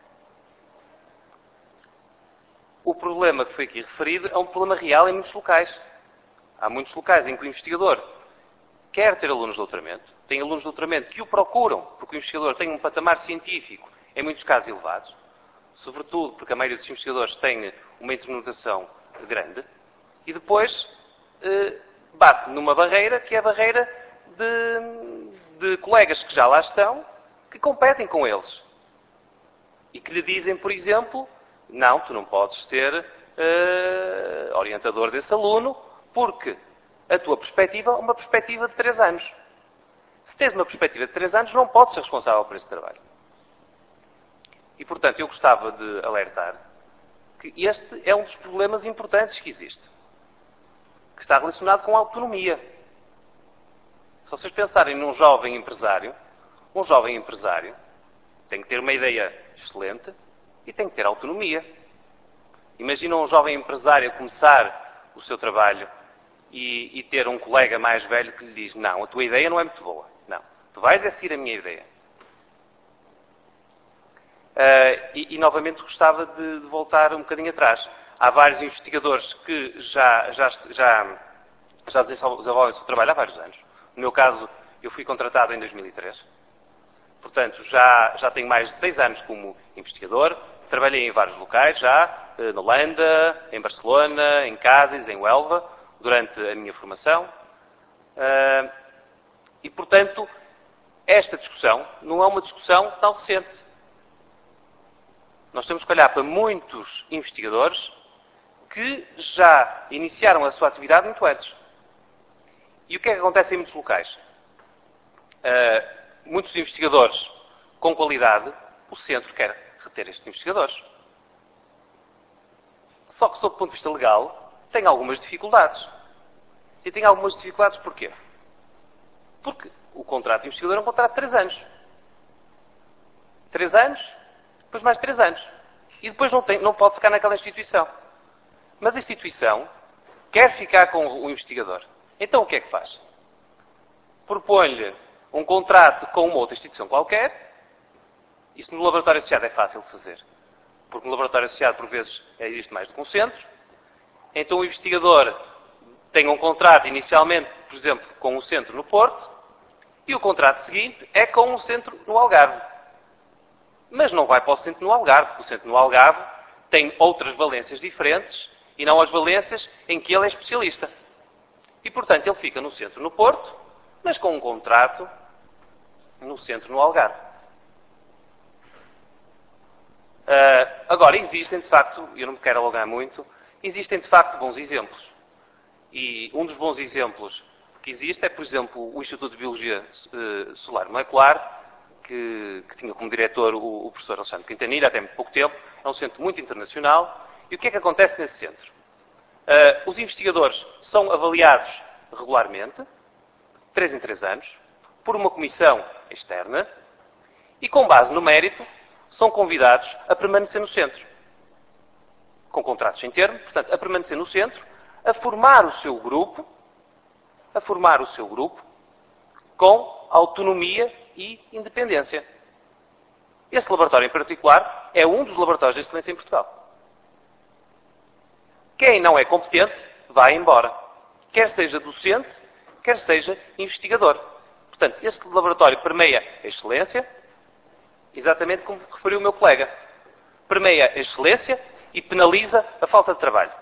O problema que foi aqui referido é um problema real em muitos locais. Há muitos locais em que o investigador quer ter alunos de doutoramento, tem alunos de doutoramento que o procuram, porque o investigador tem um patamar científico, em muitos casos, elevados, sobretudo porque a maioria dos investigadores tem uma internalização grande, e depois eh, bate numa barreira que é a barreira de, de colegas que já lá estão, que competem com eles. E que lhe dizem, por exemplo, não, tu não podes ser uh, orientador desse aluno, porque a tua perspectiva é uma perspectiva de três anos. Se tens uma perspectiva de três anos, não podes ser responsável por esse trabalho. E, portanto, eu gostava de alertar que este é um dos problemas importantes que existe, que está relacionado com a autonomia. Se vocês pensarem num jovem empresário, um jovem empresário tem que ter uma ideia excelente e tem que ter autonomia. Imagina um jovem empresário começar o seu trabalho e, e ter um colega mais velho que lhe diz: não, a tua ideia não é muito boa. Não, tu vais é seguir a minha ideia. Uh, e, e, novamente, gostava de, de voltar um bocadinho atrás. Há vários investigadores que já, já, já, já desenvolvem o seu trabalho há vários anos. No meu caso, eu fui contratado em dois mil e três. Portanto, já, já tenho mais de seis anos como investigador. Trabalhei em vários locais já, na Holanda, em Barcelona, em Cádiz, em Huelva, durante a minha formação. Uh, e, portanto, esta discussão não é uma discussão tão recente. Nós temos que olhar para muitos investigadores que já iniciaram a sua atividade muito antes. E o que é que acontece em muitos locais? Uh, muitos investigadores com qualidade, o centro quer reter estes investigadores. Só que, sob o ponto de vista legal, tem algumas dificuldades. E tem algumas dificuldades porquê? Porque o contrato de investigador é um contrato de três anos. Três anos, depois mais três anos. E depois não, tem, não pode ficar naquela instituição. Mas a instituição quer ficar com o investigador. Então o que é que faz? Propõe-lhe um contrato com uma outra instituição qualquer. Isso no laboratório associado é fácil de fazer. Porque no laboratório associado, por vezes, existe mais do que um centro. Então o investigador tem um contrato inicialmente, por exemplo, com um centro no Porto. E o contrato seguinte é com um centro no Algarve. Mas não vai para o centro no Algarve, porque o centro no Algarve tem outras valências diferentes e não as valências em que ele é especialista. E, portanto, ele fica no centro no Porto, mas com um contrato no centro no Algarve. Uh, agora, existem, de facto, eu não me quero alongar muito, existem, de facto, bons exemplos. E um dos bons exemplos que existe é, por exemplo, o Instituto de Biologia uh, Solar Molecular, Que, que tinha como diretor o, o professor Alexandre Quintanilha, até muito pouco tempo. É um centro muito internacional. E o que é que acontece nesse centro? Uh, os investigadores são avaliados regularmente, três em três anos, por uma comissão externa, e com base no mérito, são convidados a permanecer no centro. Com contratos em termo, portanto, a permanecer no centro, a formar o seu grupo, a formar o seu grupo, com autonomia e independência. Este laboratório em particular é um dos laboratórios de excelência em Portugal. Quem não é competente, vai embora. Quer seja docente, quer seja investigador. Portanto, este laboratório permeia a excelência, exatamente como referiu o meu colega. Permeia a excelência e penaliza a falta de trabalho.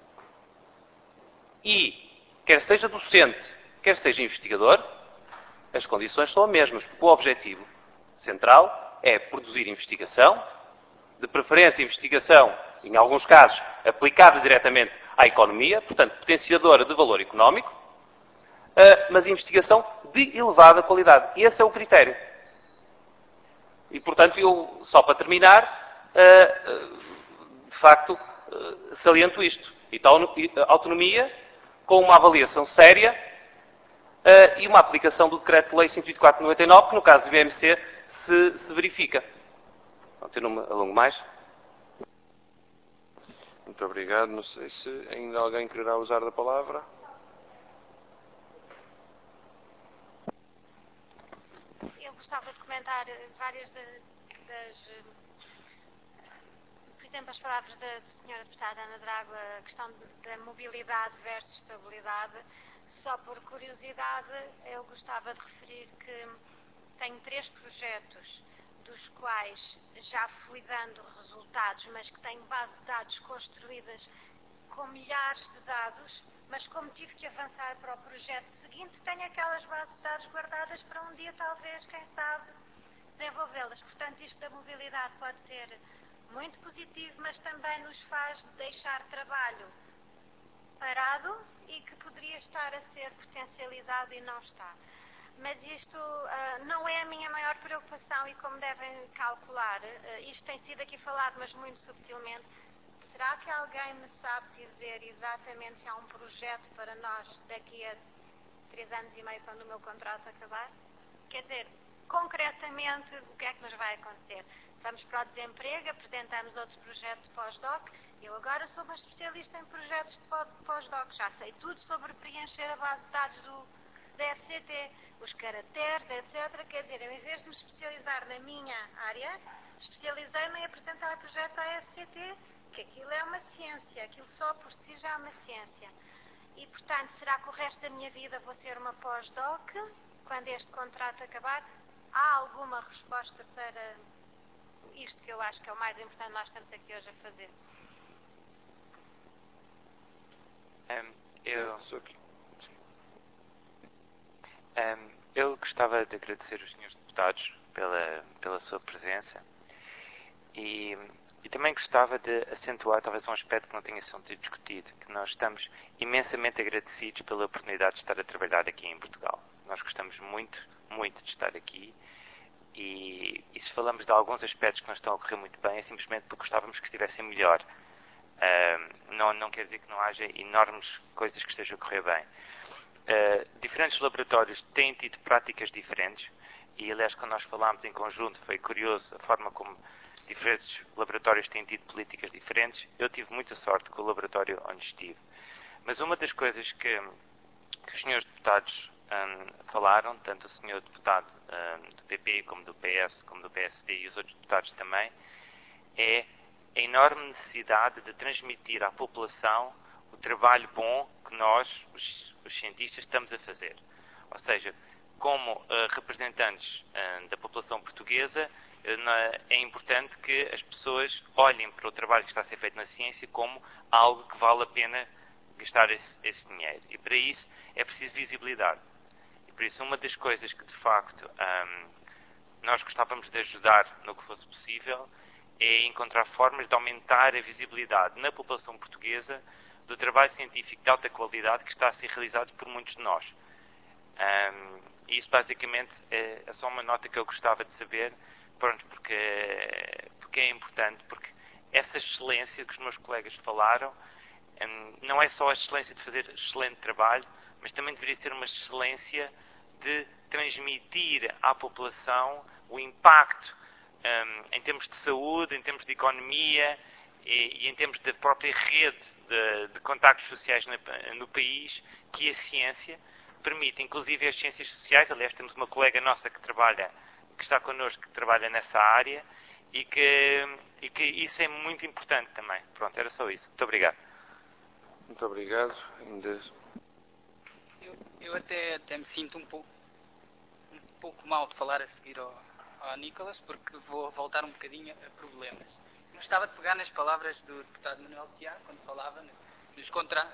E, quer seja docente, quer seja investigador, as condições são as mesmas, porque o objetivo central é produzir investigação, de preferência investigação, em alguns casos, aplicada diretamente à economia, portanto, potenciadora de valor económico, mas investigação de elevada qualidade. E esse é o critério. E, portanto, eu, só para terminar, de facto, saliento isto. Autonomia, com uma avaliação séria, Uh, e uma aplicação do Decreto-Lei cento e vinte e quatro de noventa e nove, que no caso do I B M C se, se verifica. Não, eu não me alongo mais. Muito obrigado. Não sei se ainda alguém quererá usar da palavra. Eu gostava de comentar várias de, das... Por exemplo, as palavras da senhora deputada Ana Drago, a questão da mobilidade versus estabilidade. Só por curiosidade, eu gostava de referir que tenho três projetos dos quais já fui dando resultados, mas que tenho base de dados construídas com milhares de dados, mas como tive que avançar para o projeto seguinte, tenho aquelas bases de dados guardadas para um dia, talvez, quem sabe, desenvolvê-las. Portanto, isto da mobilidade pode ser muito positivo, mas também nos faz deixar trabalho parado e que poderia estar a ser potencializado e não está. Mas isto uh, não é a minha maior preocupação e, como devem calcular, uh, isto tem sido aqui falado, mas muito subtilmente. Será que alguém me sabe dizer exatamente se há um projeto para nós daqui a três anos e meio, quando o meu contrato acabar? Quer dizer, concretamente, o que é que nos vai acontecer? Vamos para o desemprego, apresentamos outro projeto de pós-doc. Eu agora sou uma especialista em projetos de pós-doc. Já sei tudo sobre preencher a base de dados do, da F C T, os caracteres, etcétera. Quer dizer, eu, em vez de me especializar na minha área, especializei-me em apresentar projetos à F C T, que aquilo é uma ciência, aquilo só por si já é uma ciência. E, portanto, será que o resto da minha vida vou ser uma pós-doc? Quando este contrato acabar, há alguma resposta para isto que eu acho que é o mais importante nós estamos aqui hoje a fazer? Um, eu, um, eu gostava de agradecer os senhores deputados pela, pela sua presença e, e também gostava de acentuar talvez um aspecto que não tenha sido discutido, que nós estamos imensamente agradecidos pela oportunidade de estar a trabalhar aqui em Portugal. Nós gostamos muito, muito de estar aqui e, e se falamos de alguns aspectos que não estão a correr muito bem é simplesmente porque gostávamos que estivessem melhor. Uh, não, não quer dizer que não haja enormes coisas que estejam a correr bem. Uh, diferentes laboratórios têm tido práticas diferentes e, aliás, quando nós falámos em conjunto, foi curioso a forma como diferentes laboratórios têm tido políticas diferentes. Eu tive muita sorte com o laboratório onde estive. Mas uma das coisas que, que os senhores deputados um, falaram, tanto o senhor deputado um, do P P, como do P S, como do P S D e os outros deputados também, é a enorme necessidade de transmitir à população o trabalho bom que nós, os, os cientistas, estamos a fazer. Ou seja, como uh, representantes uh, da população portuguesa, uh, na, é importante que as pessoas olhem para o trabalho que está a ser feito na ciência como algo que vale a pena gastar esse, esse dinheiro. E para isso é preciso visibilidade. E por isso uma das coisas que, de facto, um, nós gostávamos de ajudar no que fosse possível é encontrar formas de aumentar a visibilidade na população portuguesa do trabalho científico de alta qualidade que está a ser realizado por muitos de nós. Um, e isso basicamente é, é só uma nota que eu gostava de saber, pronto, porque, porque é importante, porque essa excelência que os meus colegas falaram um, não é só a excelência de fazer excelente trabalho, mas também deveria ser uma excelência de transmitir à população o impacto Um, em termos de saúde, em termos de economia e, e em termos da própria rede de, de contactos sociais na, no país que a ciência permite, inclusive as ciências sociais. Aliás, temos uma colega nossa que trabalha, que está connosco, que trabalha nessa área e que, e que isso é muito importante também. Pronto, era só isso. Muito obrigado. Muito obrigado. Eu, eu até, até me sinto um pouco, um pouco mal de falar a seguir ao ao Nicolas, porque vou voltar um bocadinho a problemas. Gostava de pegar nas palavras do deputado Manuel Tiago, quando falava nos contratos...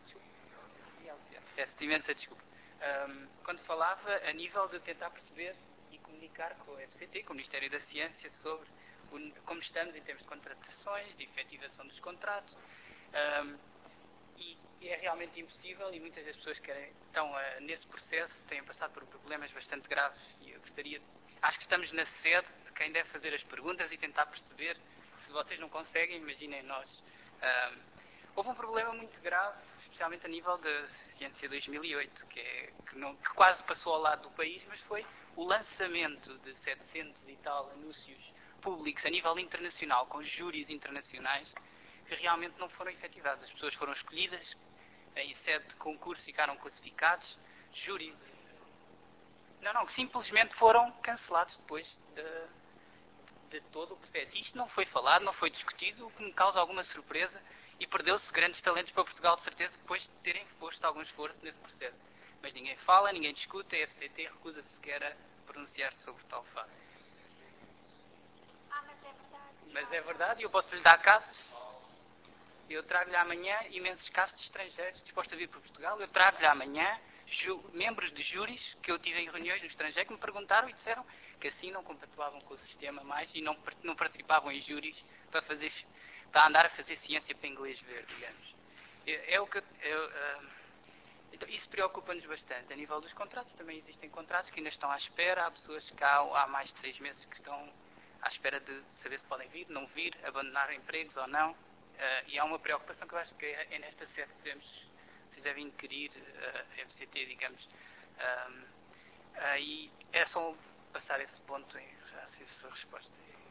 Peço imensa desculpa. Um, quando falava a nível de tentar perceber e comunicar com o F C T, com o Ministério da Ciência, sobre o, como estamos em termos de contratações, de efetivação dos contratos. Um, e, e é realmente impossível, e muitas das pessoas que estão uh, nesse processo têm passado por problemas bastante graves, e eu gostaria de Acho que estamos na sede de quem deve fazer as perguntas e tentar perceber. Se vocês não conseguem, imaginem nós. Um, houve um problema muito grave, especialmente a nível da Ciência dois mil e oito, que, é, que, não, que quase passou ao lado do país, mas foi o lançamento de setecentos e tal anúncios públicos a nível internacional, com júris internacionais, que realmente não foram efetivados. As pessoas foram escolhidas em sede de concurso, ficaram classificados, júris... Não, não, simplesmente foram cancelados depois de, de todo o processo. Isto não foi falado, não foi discutido, o que me causa alguma surpresa, e perdeu-se grandes talentos para Portugal, de certeza, depois de terem posto algum esforço nesse processo. Mas ninguém fala, ninguém discute, a F C T recusa-se sequer a pronunciar-se sobre tal fato. Ah, mas é verdade. Mas é verdade, e eu posso lhe dar casos. Eu trago-lhe amanhã imensos casos de estrangeiros dispostos a vir para Portugal. Eu trago-lhe amanhã membros de júris que eu tive em reuniões no estrangeiro que me perguntaram e disseram que assim não compactuavam com o sistema mais e não, não participavam em júris para, fazer, para andar a fazer ciência para inglês ver, digamos. É, é o que eu, eu, uh, então, isso preocupa-nos bastante. A nível dos contratos, também existem contratos que ainda estão à espera. Há pessoas que há, há mais de seis meses que estão à espera de saber se podem vir, não vir, abandonar empregos ou não. Uh, e há uma preocupação que eu acho que é, é nesta sede que devemos, vocês devem inquirir uh, a F C T, digamos. Um, uh, e é só passar esse ponto em a sua resposta.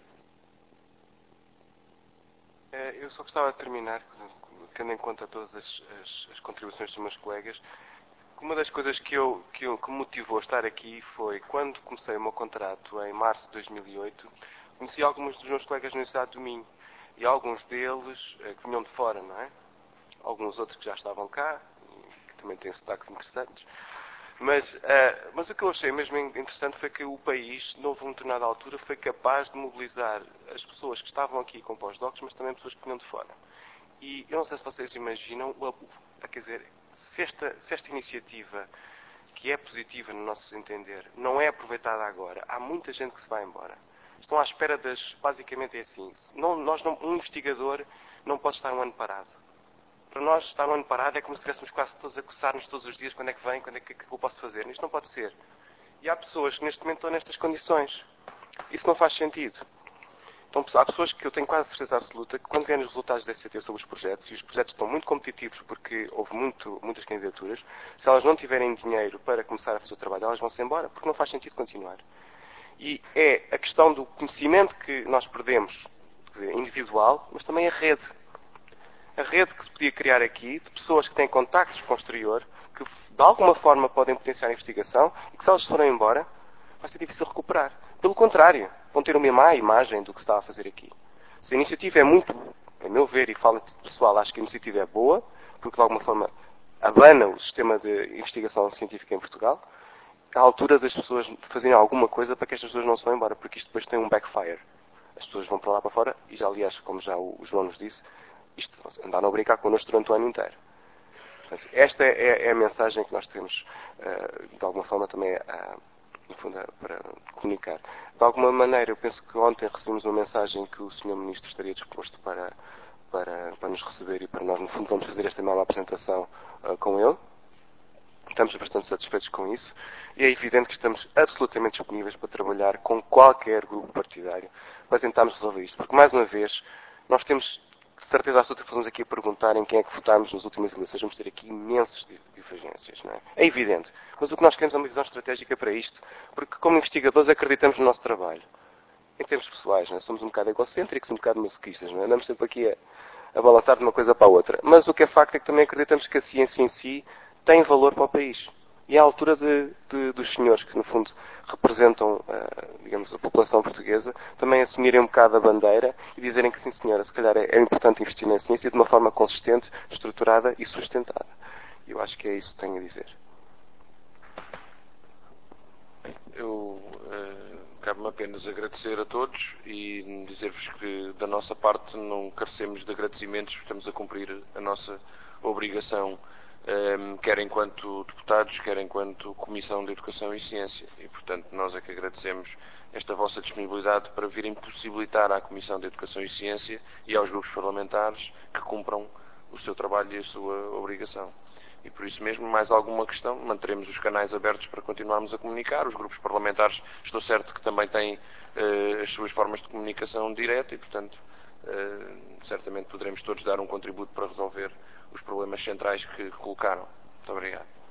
Eu só gostava de terminar, tendo em conta todas as, as, as contribuições dos meus colegas, que uma das coisas que, eu, que, eu, que me motivou a estar aqui foi, quando comecei o meu contrato, em março de dois mil e oito, conheci alguns dos meus colegas na Universidade do Minho, e alguns deles eh, que vinham de fora, não é? Alguns outros que já estavam cá, que também têm sotaques interessantes. Mas, uh, mas o que eu achei mesmo interessante foi que o país, numa determinada altura, foi capaz de mobilizar as pessoas que estavam aqui com pós-docs, mas também pessoas que vinham de fora. E eu não sei se vocês imaginam, quer dizer, se esta, se esta iniciativa, que é positiva no nosso entender, não é aproveitada agora, há muita gente que se vai embora. Estão à espera das... Basicamente é assim, não, nós não, um investigador não pode estar um ano parado. Para nós, estar um ano parado é como se estivéssemos quase todos a coçar-nos todos os dias, quando é que vem, quando é que, que eu posso fazer. Isto não pode ser. E há pessoas que neste momento estão nestas condições. Isso não faz sentido. Então, há pessoas que eu tenho quase certeza absoluta que quando vierem os resultados da F C T sobre os projetos, e os projetos estão muito competitivos porque houve muito, muitas candidaturas, se elas não tiverem dinheiro para começar a fazer o trabalho, elas vão-se embora, porque não faz sentido continuar. E é a questão do conhecimento que nós perdemos, quer dizer, individual, mas também a rede. A rede que se podia criar aqui, de pessoas que têm contactos com o exterior, que de alguma forma podem potenciar a investigação, e que se elas forem embora, vai ser difícil recuperar. Pelo contrário, vão ter uma má imagem do que se está a fazer aqui. Se a iniciativa é muito, a meu ver, e falo de pessoal, acho que a iniciativa é boa, porque de alguma forma abana o sistema de investigação científica em Portugal, à altura das pessoas fazerem alguma coisa para que estas pessoas não se vão embora, porque isto depois tem um backfire. As pessoas vão para lá para fora, e já aliás, como já o João nos disse, isto andaram a brincar connosco durante o ano inteiro. Portanto, esta é, é a mensagem que nós temos, uh, de alguma forma, também uh, no fundo, uh, para comunicar. De alguma maneira, eu penso que ontem recebemos uma mensagem que o senhor Ministro estaria disposto para, para, para nos receber e para nós, no fundo, vamos fazer esta mesma apresentação uh, com ele. Estamos bastante satisfeitos com isso e é evidente que estamos absolutamente disponíveis para trabalhar com qualquer grupo partidário para tentarmos resolver isto. Porque, mais uma vez, nós temos de certeza absoluta que fazemos aqui a perguntar em quem é que votámos nas últimas eleições. Vamos ter aqui imensas divergências, não é? É evidente. Mas o que nós queremos é uma visão estratégica para isto, porque como investigadores acreditamos no nosso trabalho. Em termos pessoais, não é? Somos um bocado egocêntricos, um bocado masoquistas, não é? Andamos sempre aqui a, a balançar de uma coisa para a outra. Mas o que é facto é que também acreditamos que a ciência em si tem valor para o país. E é à altura de, de, dos senhores que, no fundo, representam, uh, digamos, a população portuguesa, também assumirem um bocado a bandeira e dizerem que, sim, senhora, se calhar é, é importante investir na ciência de uma forma consistente, estruturada e sustentada. E eu acho que é isso que tenho a dizer. Eu uh, cabe-me apenas agradecer a todos e dizer-vos que, da nossa parte, não carecemos de agradecimentos, estamos a cumprir a nossa obrigação, Um, quer enquanto deputados, quer enquanto Comissão de Educação e Ciência. E, portanto, nós é que agradecemos esta vossa disponibilidade para virem possibilitar à Comissão de Educação e Ciência e aos grupos parlamentares que cumpram o seu trabalho e a sua obrigação. E, por isso mesmo, mais alguma questão, manteremos os canais abertos para continuarmos a comunicar. Os grupos parlamentares, estou certo que também têm uh, as suas formas de comunicação direta e, portanto, uh, certamente poderemos todos dar um contributo para resolver os problemas centrais que colocaram. Muito obrigado.